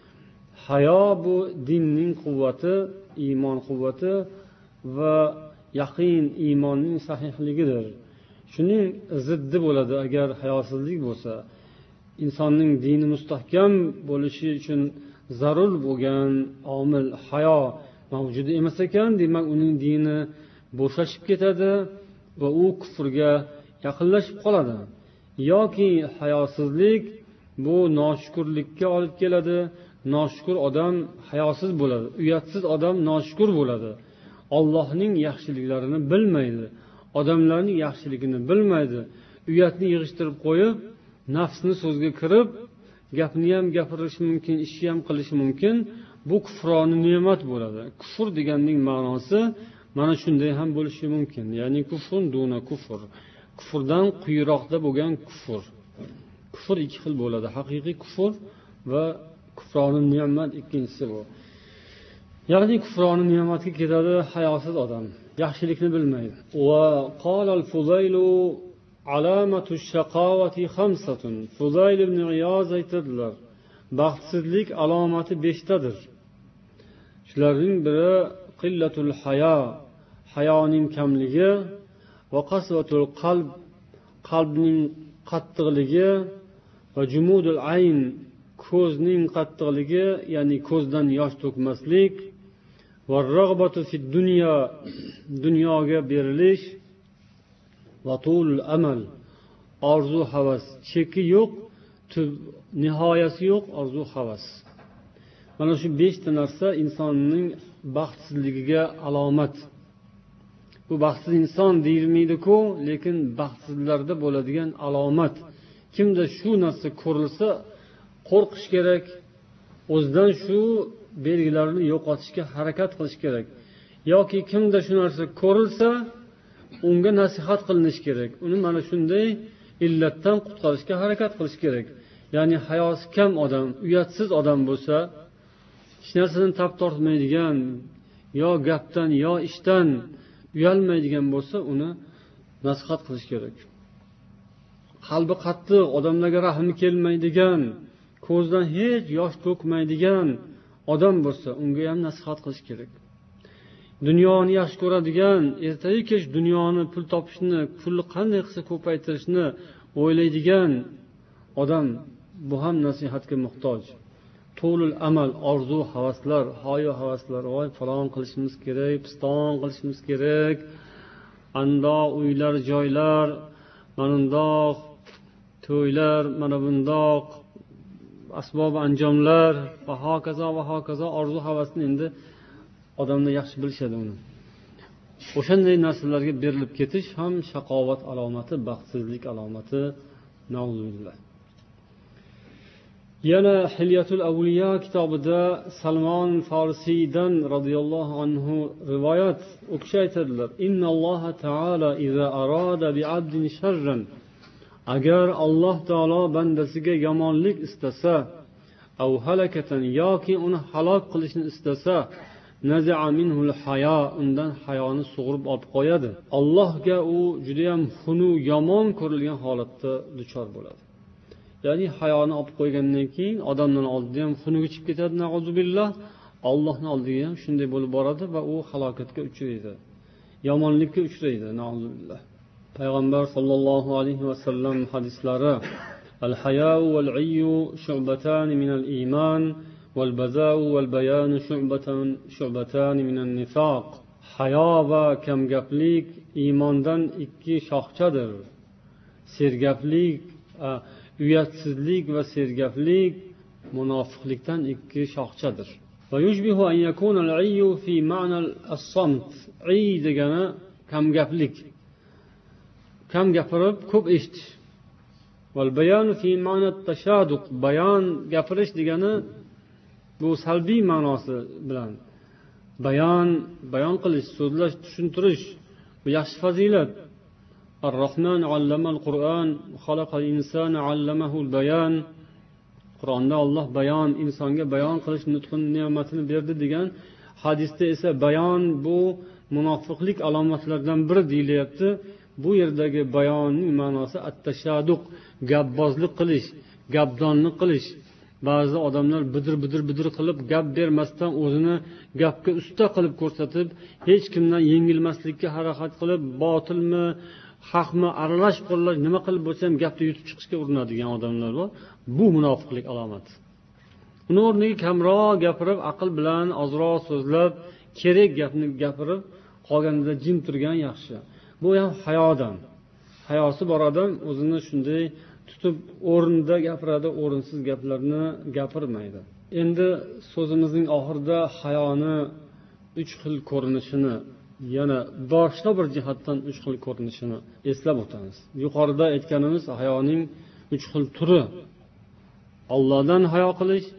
Hayo bu dinning quvvati, iymon quvvati va yaqin, iymonning sahihligidir. Shuning ziddi bo'ladi agar hayosizlik bo'lsa. Insonning dini mustahkam bo'lishi uchun zarur bo'lgan omil hayo mavjud emas ekan, demak uning dini bo'shashib ketadi va u kufrga yaqinlashib qoladi. Yoki hayosizlik bu noshukurlikka olib keladi. Noshukur odam hayosiz bo'ladi. Uyatsiz odam noshukur bo'ladi. Allohning yaxshiliklarini bilmaydi. Odamlarning yaxshiligini bilmaydi. Uyatni yig'ishtirib qo'yib, nafsni so'zga kirib, gapni ham gapirishi mumkin, ishni ham qilishi mumkin. Bu kufroni ne'mat bo'ladi. Kufr deganning ma'nosi mana shunday ham bo'lishi mumkin. Ya'ni kufrun duna kufr. Kufrdan quyiroqda bo'lgan kufr. Kufr ikki xil bo'ladi. Haqiqiy kufr va kufroni ne'mat ikkinchisi bu. Ya'ni kufroni ne'matga ketadi hayosiz odam, yaxshilikni bilmaydi. Va qala al-Fudayl alamatu shaqawati khamsatun. Fudayl ibn Iyaz aytadilar: baxtsizlik alomati beshtadir. Shularning biri qillatul haya, hayoning kamligi, va qaswatul qalb, qalbning qattiqligi, va jumudul ayn, ko'zning qattiqligi, ya'ni ko'zdan yosh to'kmaslik, va rag'batu fid dunya, dunyoga berilish, va tulul amal, orzu havas, cheki yo'q, nihoyasi yo'q orzu havas. Mana shu beshta narsa insonning baxtsizligiga alomat. Bu baxtsiz inson deyilmaydi-ku, lekin baxtsizlarda bo'ladigan alomat. Kimda shu narsa ko'rilsa, qo'rqish kerak, o'zidan shu belgilarni yo'qotishga harakat qilish kerak. Yoki kimda shu narsa ko'rilsa, unga nasihat qilinish kerak. Uni mana shunday illatdan qutqarishga harakat qilish kerak. Ya'ni hayosi kam odam, uyatsiz odam bo'lsa, hech narsadan tap tortmaydigan, yo gapdan, yo ishdan uyalmaydigan bo'lsa, uni nasihat qilish kerak. Qalbi qattiq, odamlarga rahmi kelmaydigan, ko'zdan hech yosh to'kmaydigan odam bo'lsa, unga ham nasihat qilish kerak. Dunyoni yaxshi ko'radigan, ertaga kech dunyoni, pul topishni, pulni qanday qilsa ko'paytirishni o'ylaydigan odam bu ham nasihatga muhtoj. To'lul amal, orzu, havaslar, hoyo havaslar, voy falon qilishimiz kerak, piston qilishimiz kerak, andoq uylar, joylar, manundoq to'ylar, mana bundoq asbob anjomlar va hokazo va hokazo orzu havasni endi odamlar yaxshi bilishadi uni. o'shanday narsalarga berilib ketish ham shaqovat alomati, baxtsizlik alomati. Nauzubillah. Yana Hilyatul Awliya kitobida Salmon Farsiydan radhiyallohu anhu rivoyat u kishi aytadilar: "Innalloh taala iza arada bi'abdin sharran", agar Alloh taolo bandasiga yomonlik istasa, aw halakatan yoki uni halok qilishni istasa, naza'a minhul hayo, undan hayoni sug'urib olib qo'yadi. Allohga u juda ham xunu, yomon ko'rilgan holatda duchor bo'ladi. Ya'ni hayoni olib qo'ygandan keyin odamdan oldida ham xunuga chiqib ketadi, na'uzubillah. Allohning oldiga ham shunday bo'lib boradi va u halokatga uchraydi, yomonlikka uchraydi, na'uzubillah. Payg'ambar sollallohu alayhi vasallam hadislari: "Al-haya'u wal-'iyyu shu'batan minal iymon wal-baza'u wal-bayanu shu'batan shu'batan minan nifoq." Hayo va kamgaplik iymondan ikki shoxchadir. Sergaplik, uyatsizlik va sergaplik munofiqlikdan ikki shoxchadir. Va yushbihu an yakuna al-'iyyu fi ma'na as-samt. 'Iy degani kamgaplik. Kam gapirib ko'p eshitish. Val bayanu fi ma'na at-tashaduq. Bayon gapirish degani bu salbiy ma'nosi bilan bayon bayon qilish, so'zlash, tushuntirish bu yaxshi fazilat. Ar-Rahman 'allama al-Qur'on, xalaqal insana 'allamahu al-bayan. Qur'onda Alloh bayon, insonga bayon qilish nutqin ne'matini berdi degan. Hadisda esa bayon bu munofiqlik alomatlaridan biri deyilyapti. Bu yerdagi bayonning ma'nosi at-tashaduq, gapbozlik qilish, gapdonlik qilish. Ba'zi odamlar bidir bidir bidir qilib gap bermasdan o'zini gapga usta qilib ko'rsatib, hech kimdan yengilmaslikka harakat qilib, botilmi, haqmi aralash qo'llash, nima qilib bo'lsa ham gapni yutib chiqishga urinadigan odamlar bor. Bu munofiqlik alomati. Uni o'rniga kamroq gapirib, aql bilan ozroq so'zlab, kerak gapni gapirib, qolganida jim turgan yaxshi. Bu ham hayodan. Hayosi bor odam o'zini shunday tutib o'rinda gapiradi, o'rinsiz gaplarni gapirmaydi. Endi so'zimizning oxirida hayoni uch xil ko'rinishini, yana boshqa bir jihatdan uch xil ko'rinishini eslab o'tamiz. Yuqorida aytganimiz hayoning uch xil turi: Allohdan hayo qilish,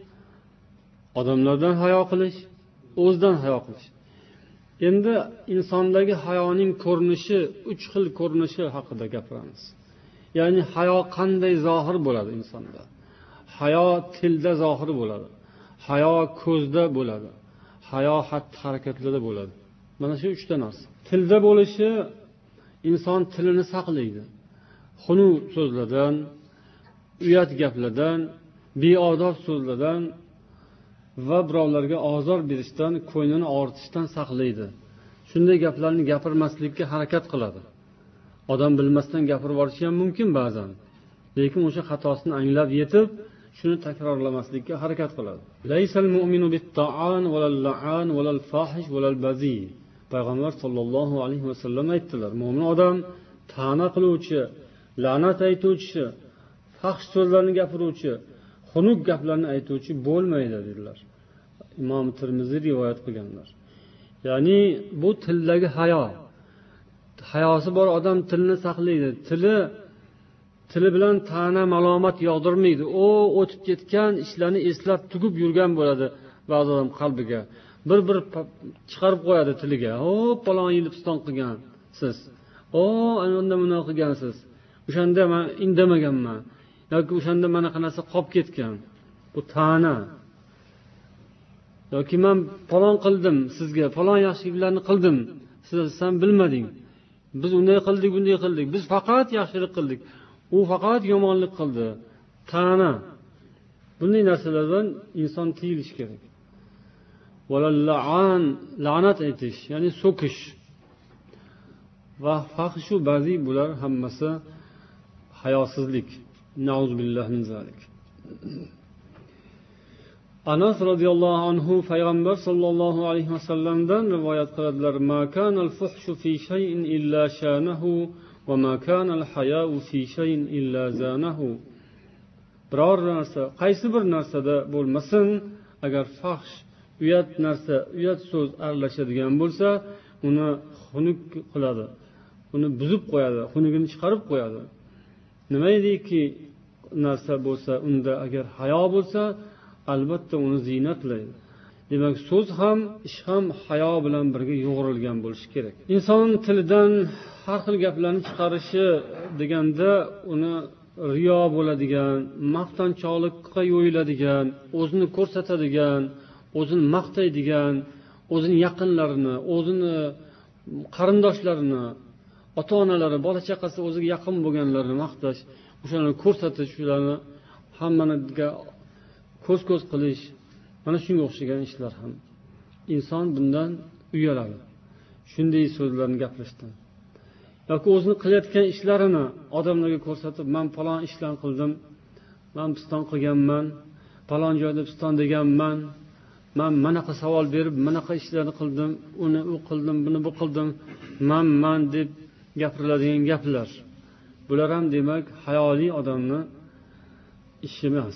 odamlardan hayo qilish, o'zidan hayo qilish. Endi insondagi hayoning ko'rinishi, uch xil ko'rinishi haqida gapiramiz. Ya'ni hayo qanday zohir bo'ladi insonda? Hayo tilda zohir bo'ladi. Hayo ko'zda bo'ladi. Hayo xatti-harakatlarda bo'ladi. Mana shu uchta narsa. Tilda bo'lishi, inson tilini saqlaydi. Xunu so'zlardan, uyat gaplardan, beodob so'zlardan va birovlarga ozor berishdan, ko'nglini og'ritishdan saqlaydi. Shunday gaplarni gapirmaslikka harakat qiladi. Odam bilmasdan gapirib yuborishi ham mumkin ba'zan. Lekin o'sha xatosini anglab yetib, shuni takrorlamaslikka harakat qiladi. Laysal mu'minu bit-ta'an walal-la'an walal-fahish walal-bazi. Payg'ambar sollallohu alayhi vasallam aytdilar: Mo'min odam ta'na qiluvchi, la'nat aytuvchi, fahsh so'zlarni gapiruvchi, xunuk gaplarni aytuvchi bo'lmaydi dedilar. Imom Tirmiziy rivoyat qilganlar. Ya'ni bu tildagi hayo. Hayosi bor odam tilni saqlaydi. Tili tili bilan ta'na, malomat yog'dirmaydi. O o'tib ketgan ishlarni eslab tugib yurgan bo'ladi ba'zi odam qalbiga. Bir-bir chiqarib qo'yadi tiliga. O palon yil piston qilgansiz. O ana unda buni qilgansiz. O'shanda men indamaganman. Yoki o'shanda mana qanasi qolib ketgan. Bu ta'na. Yoki men palon qildim sizga, palon yaxshiliklarni qildim. Siz sen bilmading. Biz unday qildik, bunday qildik. Biz faqat yaxshilik qildik. U faqat yomonlik qildi. Ta'na. Bunday narsalardan inson tiyilish kerak. Valal-la'an, la'nat aytish, ya'ni so'kish. Va fahshu bazi bular hammasi hayosizlik. Nauzubillahi min zalik. Anas radhiyallohu anhu payg'ambar sollallohu alayhi vasallamdan rivoyat qiladilar: "Ma kana al-fuhshu fi shay'in illa shanahu va ma kana al-haya'u fi shay'in illa zanahu." Biror narsa, qaysi bir narsada bo'lmasin, agar fahsh, uyat narsa, uyat so'z aralashadigan bo'lsa, uni xunuk qiladi, uni buzib qo'yadi, xunugini chiqarib qo'yadi. Nimaiki narsa bo'lsa, unda agar hayo bo'lsa, albatta uni ziynatlaydi. Demak, so'z ham, ish ham hayo bilan birga yo'g'rilgan bo'lishi kerak. Inson tilidan har xil gaplarni chiqarishi deganda uni riyo bo'ladigan, maqtanchoqlikqa yo'yiladigan, o'zini ko'rsatadigan, o'zini maqtaydigan, o'zini yaqinlarini, o'zini qarindoshlarini, ota-onalari, bola chaqasi o'ziga yaqin bo'lganlarni maqtash, o'shalarni ko'rsatish, ularni hammaga ko'z-ko'z qilish, mana shunga o'xshagan ishlar ham. Inson bundan uyaladi. Shunday so'zlarni gapirishdan. yoki o'zini qilayotgan ishlarini odamlarga ko'rsatib, men falon ishlarni qildim, men piston qilganman, falon joyda piston deganman, men manaqa savol berib, manaqa ishlarni qildim, uni u qildim, buni bu qildim, men men deb gapiriladigan gaplar. Bular ham demak hayoli odamni ishi emas.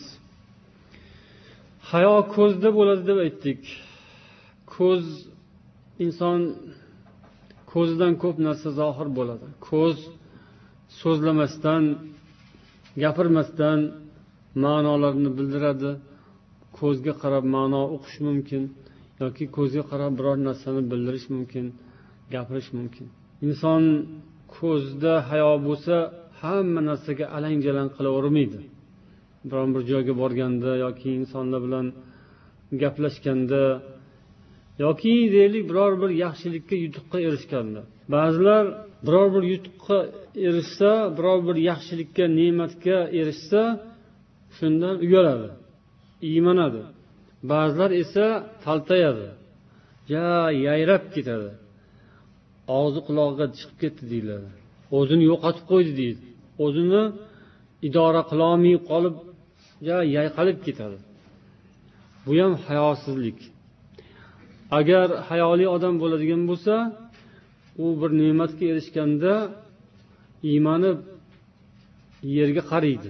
Hayo ko'zda bo'ladi deb aytdik. Ko'z inson ko'zidan ko'p narsa zohir bo'ladi. Ko'z so'zlamasdan, gapirmasdan ma'nolarni bildiradi. Ko'zga qarab ma'no o'qish mumkin yoki ko'zga qarab biror narsani bildirish mumkin, gapirish mumkin. Inson ko'zda hayo bo'lsa, hamma narsaga alang-jalang qilavermaydi. Biron bir joyga borganda yoki insonlar bilan gaplashganda yoki deylik biror bir yaxshilikka, yutuqqa erishganda. Ba'zilar biror bir yutuqqa erishsa, biror bir yaxshilikka, ne'matga erishsa, shundan uyaladi, iymanadi. Ba'zilar esa taltayadi, ja yayrab ketadi. Og'zi quloqiga chiqib ketdi deyiladi. O'zini yo'qotib qo'ydi deydi. O'zini idora qila olmay qolib, ja yayqalib ketadi. Bu ham hayosizlik. Agar hayoli odam bo'ladigan bo'lsa, u bir ne'matga erishganda iymoni yerga qaraydi.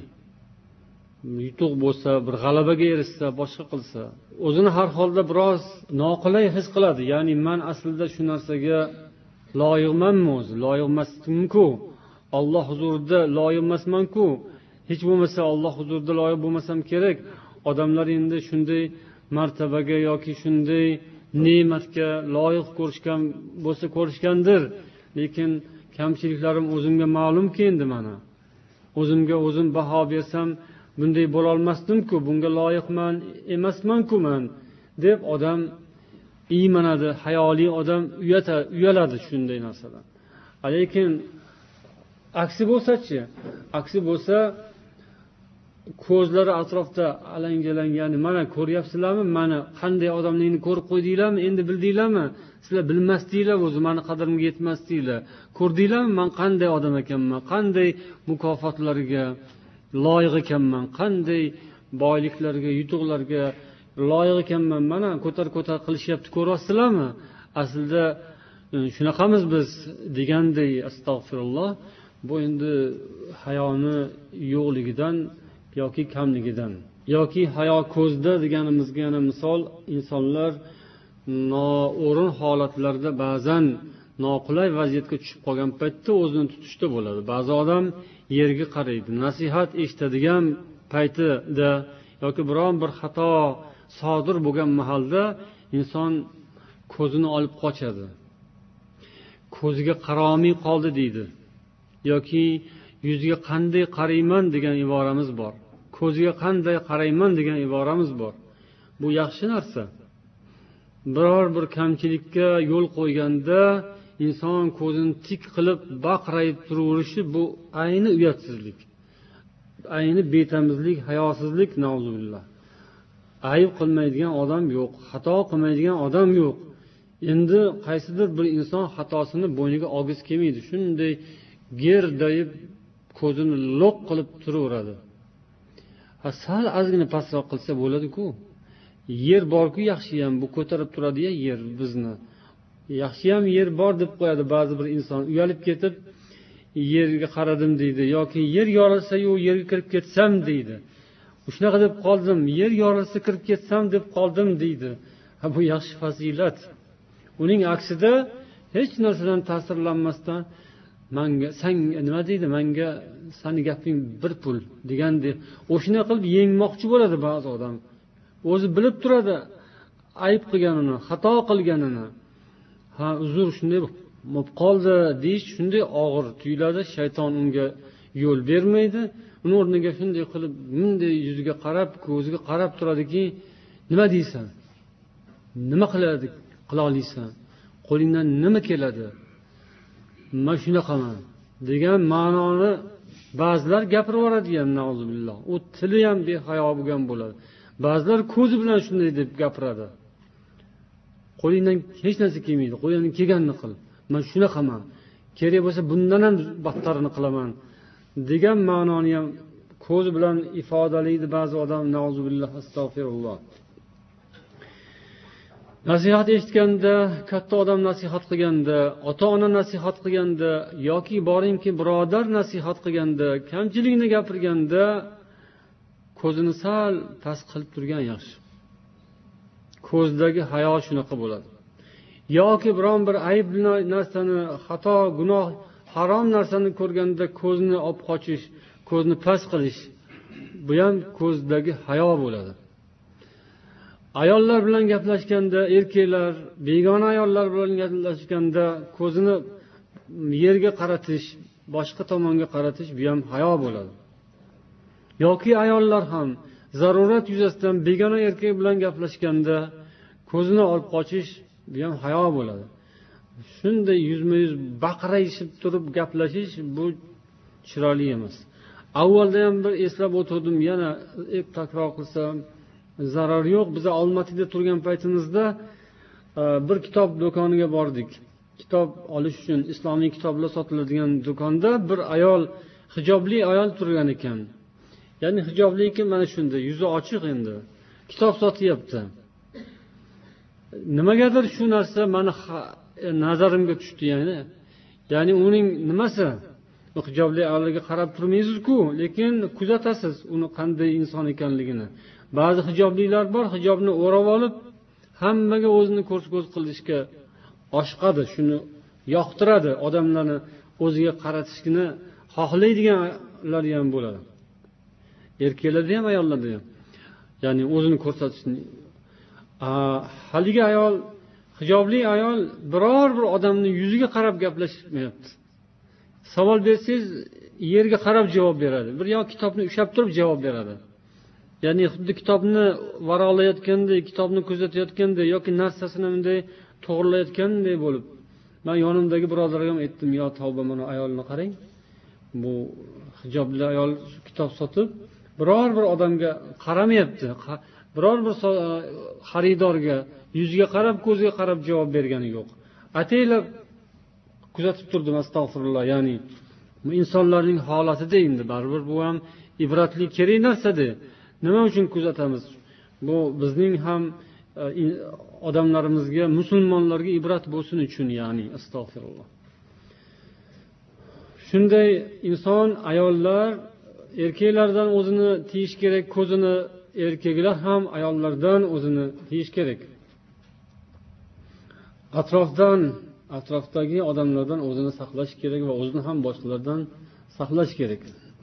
Yutuq bo'lsa, bir g'alabaga erishsa, boshqa qilsa, o'zini har holda biroz noqulay his qiladi. Ya'ni men aslida shu narsaga loyiqmanmi o'zi? Loyiq emasman-ku. Alloh huzurida loyiq emasman-ku. Hech bo'lmasa Alloh huzurida loyiq bo'lmasam kerak. Odamlar endi shunday martabaga yoki shunday ne'matga loyiq ko'rishgan bo'lsa ko'rishgandir. Lekin kamchiliklarim o'zimga ma'lumki endi mana. O'zimga o'zim baho bersam bunday bo'la olmasdim-ku, bunga loyiqman emasman-ku men deb odam iymanadi, hayoli odam uyaladi shunday narsadan. Lekin aksi bo'lsa-chi? Aksi bo'lsa ko'zlari atrofda alang-jalang, ya'ni mana ko'ryapsizlarmi? Mana qanday odamlarni ko'rib qo'ydinglarmi? Endi bildinglarmi? Sizlar bilmasdinglar, o'zi meni qadrimga yetmasdinglar. Ko'rdinglarmi men qanday odam ekanman? Qanday mukofotlarga loyiq ekanman? Qanday boyliklarga, yutuqlarga loyiq ekanman? Mana ko'tar-ko'tar qilishyapti, ko'ryapsizlarmi? Aslida shunaqamiz biz deganday, astag'firulloh. Bu endi hayoni yo'qligidan yoki kamligidan yoki hayo ko'zda deganimizga yana misol, insonlar noo'rin holatlarda ba'zan noqulay vaziyatga tushib qolgan paytda o'zini tutishda bo'ladi. Ba'zi odam yerga qaraydi, nasihat eshitadigan paytida yoki biron bir xato sodir bo'lgan mahalda inson ko'zini olib qochadi. Ko'ziga qarolmay qoldi deydi. Yoki yuziga qanday qarayman degan iboramiz bor. Ko'ziga qanday qarayman degan iboramiz bor. Bu yaxshi narsa. Biror bir kamchilikka yo'l qo'yganda inson ko'zini tik qilib baqrayib turaverishi bu ayni uyatsizlik. Ayni betamizlik, hayosizlik, nauzubillah. Ayib qilmaydigan odam yo'q, xato qilmaydigan odam yo'q. Endi qaysidir bir inson xatosini bo'yniga olgisi kelmaydi. Shunday gerdayib ko'zini loq qilib turaveradi. Ha, sal ozgina pastroq qilsa bo'ladi-ku. Yer bor-ku, yaxshi ham bu ko'tarib turadi-ya yer bizni. Yaxshi ham yer bor deb qo'yadi ba'zi bir inson. Uyalib ketib yerga qaradim deydi yoki yer yorilsa-yu yerga kirib ketsam deydi. Shunaqa deb qoldim, yer yorilsa kirib ketsam deb qoldim deydi. Ha, bu yaxshi fazilat. Uning aksida hech narsadan ta'sirlanmasdan manga san nima deydi, manga sani gaping bir pul degandek o'shina qilib yengmoqchi bo'ladi ba'zi odam. O'zi bilib turadi ayb qilganini, xato qilganini. Ha, uzr, shunday bo'lib qoldi deyish shunday og'ir tuyuladi. Shayton unga yo'l bermaydi. Uni o'rniga shunday qilib, bunday yuziga qarab, ko'ziga qarab turadiki, nima deysan? Nima qiladi? Qila olasan? Qo'lingdan nima keladi? Men shunaqaman degan ma'noni ba'zilar gapirib yuboradi ham, nauzubillah. U tili ham behayo bo'lgan bo'ladi. Ba'zilar ko'zi bilan shunday deb gapiradi. Qo'lingdan hech narsa kelmaydi. Qo'lingdan kelganini qil. Men shunaqaman. Kerak bo'lsa bundan ham battarni qilaman degan ma'noni ham ko'zi bilan ifodalaydi ba'zi odam, nauzubillah, astag'firulloh. Nasihat eshitganda, katta odam nasihat qilganda, ota-ona nasihat qilganda yoki boringki birodar nasihat qilganda, kamchilikni gapirganda ko'zini sal past qilib turgan yaxshi. Ko'zdagi hayo shunaqa bo'ladi. Yoki biron bir aybli narsani, xato, gunoh, harom narsani ko'rganda ko'zni olib qochish, ko'zni past qilish, bu ham ko'zdagi hayo bo'ladi. Ayollar bilan gaplashganda, erkaklar begona ayollar bilan gaplashganda ko'zini yerga qaratish, boshqa tomonga qaratish, bu ham hayo bo'ladi. Yoki ayollar ham zarurat yuzasidan begona erkak bilan gaplashganda ko'zini olib qochish, bu ham hayo bo'ladi. Shunday yuzma-yuz baqirayishib turib gaplashish bu chiroyli emas. Avvalda ham bir eslab o'tirdim, yana takror qilsam zarar yo'q. Biz Olmatida turgan paytimizda bir kitob do'koniga bordik. Kitob olish uchun islomiy kitoblar sotiladigan do'konda bir ayol, hijobli ayol turgan ekan. Ya'ni hijobli ekan, mana shunday, yuzi ochiq endi. Kitob sotyapti. Nimagadir shu narsa meni nazarimga tushdi, ya'ni. Ya'ni uning nimasi? Hijobli ayolga qarab turmaysiz-ku, lekin kuzatasiz uni qanday inson ekanligini. Ba'zi hijoblilar bor, hijobni o'rab olib, hammaga o'zini ko'rs-ko'z qilishga oshiqadi, shuni yoqtiradi, odamlarni o'ziga qaratishni xohlaydiganlar ham bo'ladi. Erkaklarda ham, ayollarda ham. Ya'ni o'zini ko'rsatishni. Haligi ayol, hijobli ayol biror bir odamni yuziga qarab gaplashmayapti. Savol bersangiz, yerga qarab javob beradi. Bir yo kitobni ushlab turib javob beradi. Ya'ni xuddi kitobni varaqlayotganda, kitobni kuzatayotganda yoki narsasini bunday to'g'rilayotganday bo'lib. Men yonimdagi birodarga ham aytdim, "Yo tavba, mana ayolni qarang. Bu hijobli ayol kitob sotib, biror bir odamga qaramayapti. Biror bir xaridorga yuziga qarab, ko'ziga qarab javob bergani yo'q. Ataylab kuzatib turdim, astag'firulloh. Ya'ni insonlarning holatida endi baribir bu ham ibratli kerak narsa-da. Nima uchun kuzatamiz? Bu bizning ham odamlarimizga, musulmonlarga ibrat bo'lsin uchun, ya'ni astag'firulloh. Shunday inson, ayollar erkaklardan o'zini tiyish kerak, ko'zini, erkaklar ham ayollardan o'zini tiyish kerak. Atrofdan, atrofdagi odamlardan o'zini saqlash kerak va o'zini ham boshqalardan saqlash kerak.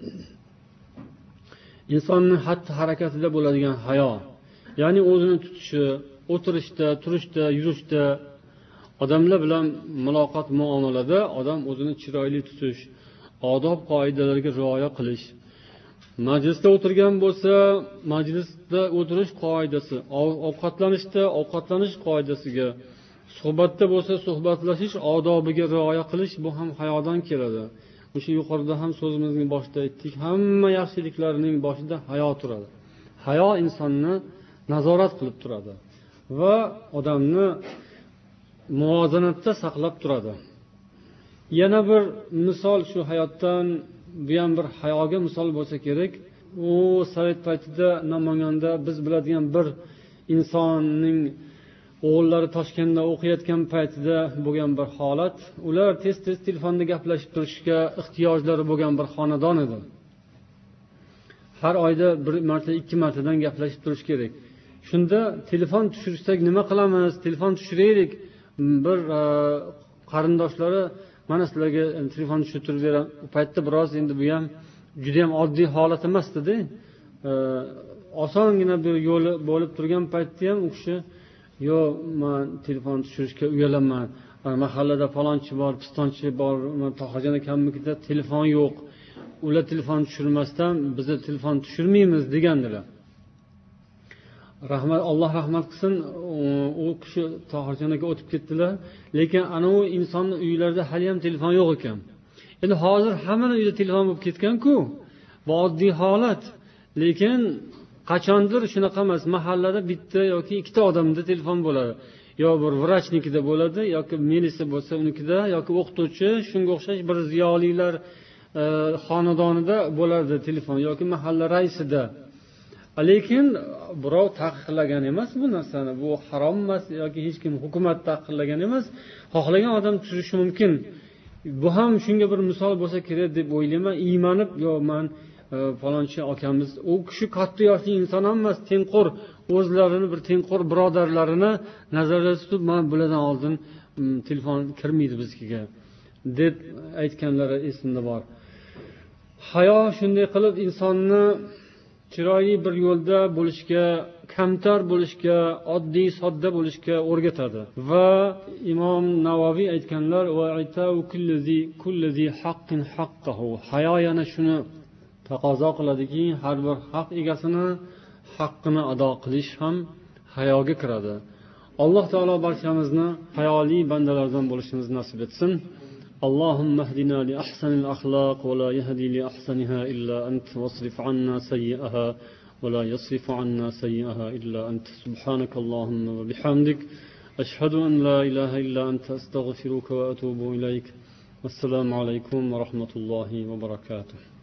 Insonning xatti harakatida bo'ladigan hayo, ya'ni o'zini tutishi, o'tirishda, turishda, yurishda, odamlar bilan muloqot, muomalada odam o'zini chiroyli tutish, odob qoidalariga rioya qilish. Majlisda o'tirgan bo'lsa, majlisda o'tirish qoidasi, ovqatlanishda ovqatlanish qoidasiga, suhbatda bo'lsa suhbatlashish odobiga rioya qilish, bu ham hayodan keladi. O'sha yuqorida ham so'zimizning boshida aytdik, hamma yaxshiliklarning boshida hayo turadi. Hayo insonni nazorat qilib turadi va odamni muvozanatda saqlab turadi. Yana bir misol shu hayotdan, bu ham bir hayoga misol bo'lsa kerak. U Sovet paytida Namanganda biz biladigan bir insonning o'g'illari Toshkentda o'qiyotgan paytida bo'lgan bir holat. Ular tez-tez telefonda gaplashib turishga ehtiyojlari bo'lgan bir xonadon edi. Har oyda bir marta, ikki martadan gaplashib turish kerak. Shunda telefon tushirsak nima qilamiz? Telefon tushiraylik. Bir qarindoshlari mana sizlarga telefon tushirib beraman. U paytda biroz endi bu ham juda ham oddiy holat emasdi-da. Osongina bir yo'li bo'lib turgan paytda ham u kishi yo men telefon tushirishga uyalaman. Mahallada falonchi bor, pistonchi bor, Tohirjon akamnikida telefon yo'q. Ular telefon tushirmasdan biz telefon tushirmaymiz degandilar. Rahmat, Alloh rahmat qilsin, u kishi Tohirjon aka o'tib ketdilar, lekin ana u insonning uylarida hali ham telefon yo'q ekan. Endi hozir hammaning uyida telefon bo'lib ketgan-ku. Bu oddiy holat. Lekin qachondir shunaqa emas, mahallada bitta yoki ikkita odamda telefon bo'ladi. Yo bir vrachnikida bo'ladi, yoki milisa bo'lsa unikida, yoki o'qituvchi, shunga o'xshash bir ziyolilar e, xonadonida bo'ladi telefon yoki mahalla raisida. Lekin birov taqiqlagan emas bu narsani. Bu harom emas yoki hech kim hukumat taqiqlagan emas. Xohlagan odam tushirishi mumkin. Bu ham shunga bir misol bo'lsa kerak deb o'ylayman. Iymanib, yo men falonchi akamiz, u kishi katta yoshli inson emas, tengqur, o'zlarini bir tengqur birodarlarini nazarda tutib, men bulardan oldin telefon kirmaydi bizga deb aytganlari esimda bor. Hayo shunday qilib insonni chiroyli bir yo'lda bo'lishga, kamtar bo'lishga, oddiy sodda bo'lishga o'rgatadi. Va Imom Navoiy aytganlar: "Va aytau kullazi kullazi haqqin haqqahu." Hayo yana shuni taqozo qiladiki, har bir haq egasini haqqini ado qilish ham hayoga kiradi. Alloh taolo barchamizni hayoli bandalardan bo'lishimizni nasib etsin. Allohumma hdina li ahsanil akhlaq va la yahdi li ahsaniha illa ant wasrif anna sayyi'aha va la yasrifu anna sayyi'aha illa ant. Subhanakallahumma va bihamdik ashhadu an la ilaha illa anta astaghfiruka va atubu ilayk. Assalomu alaykum va rahmatullohi va barakatuh.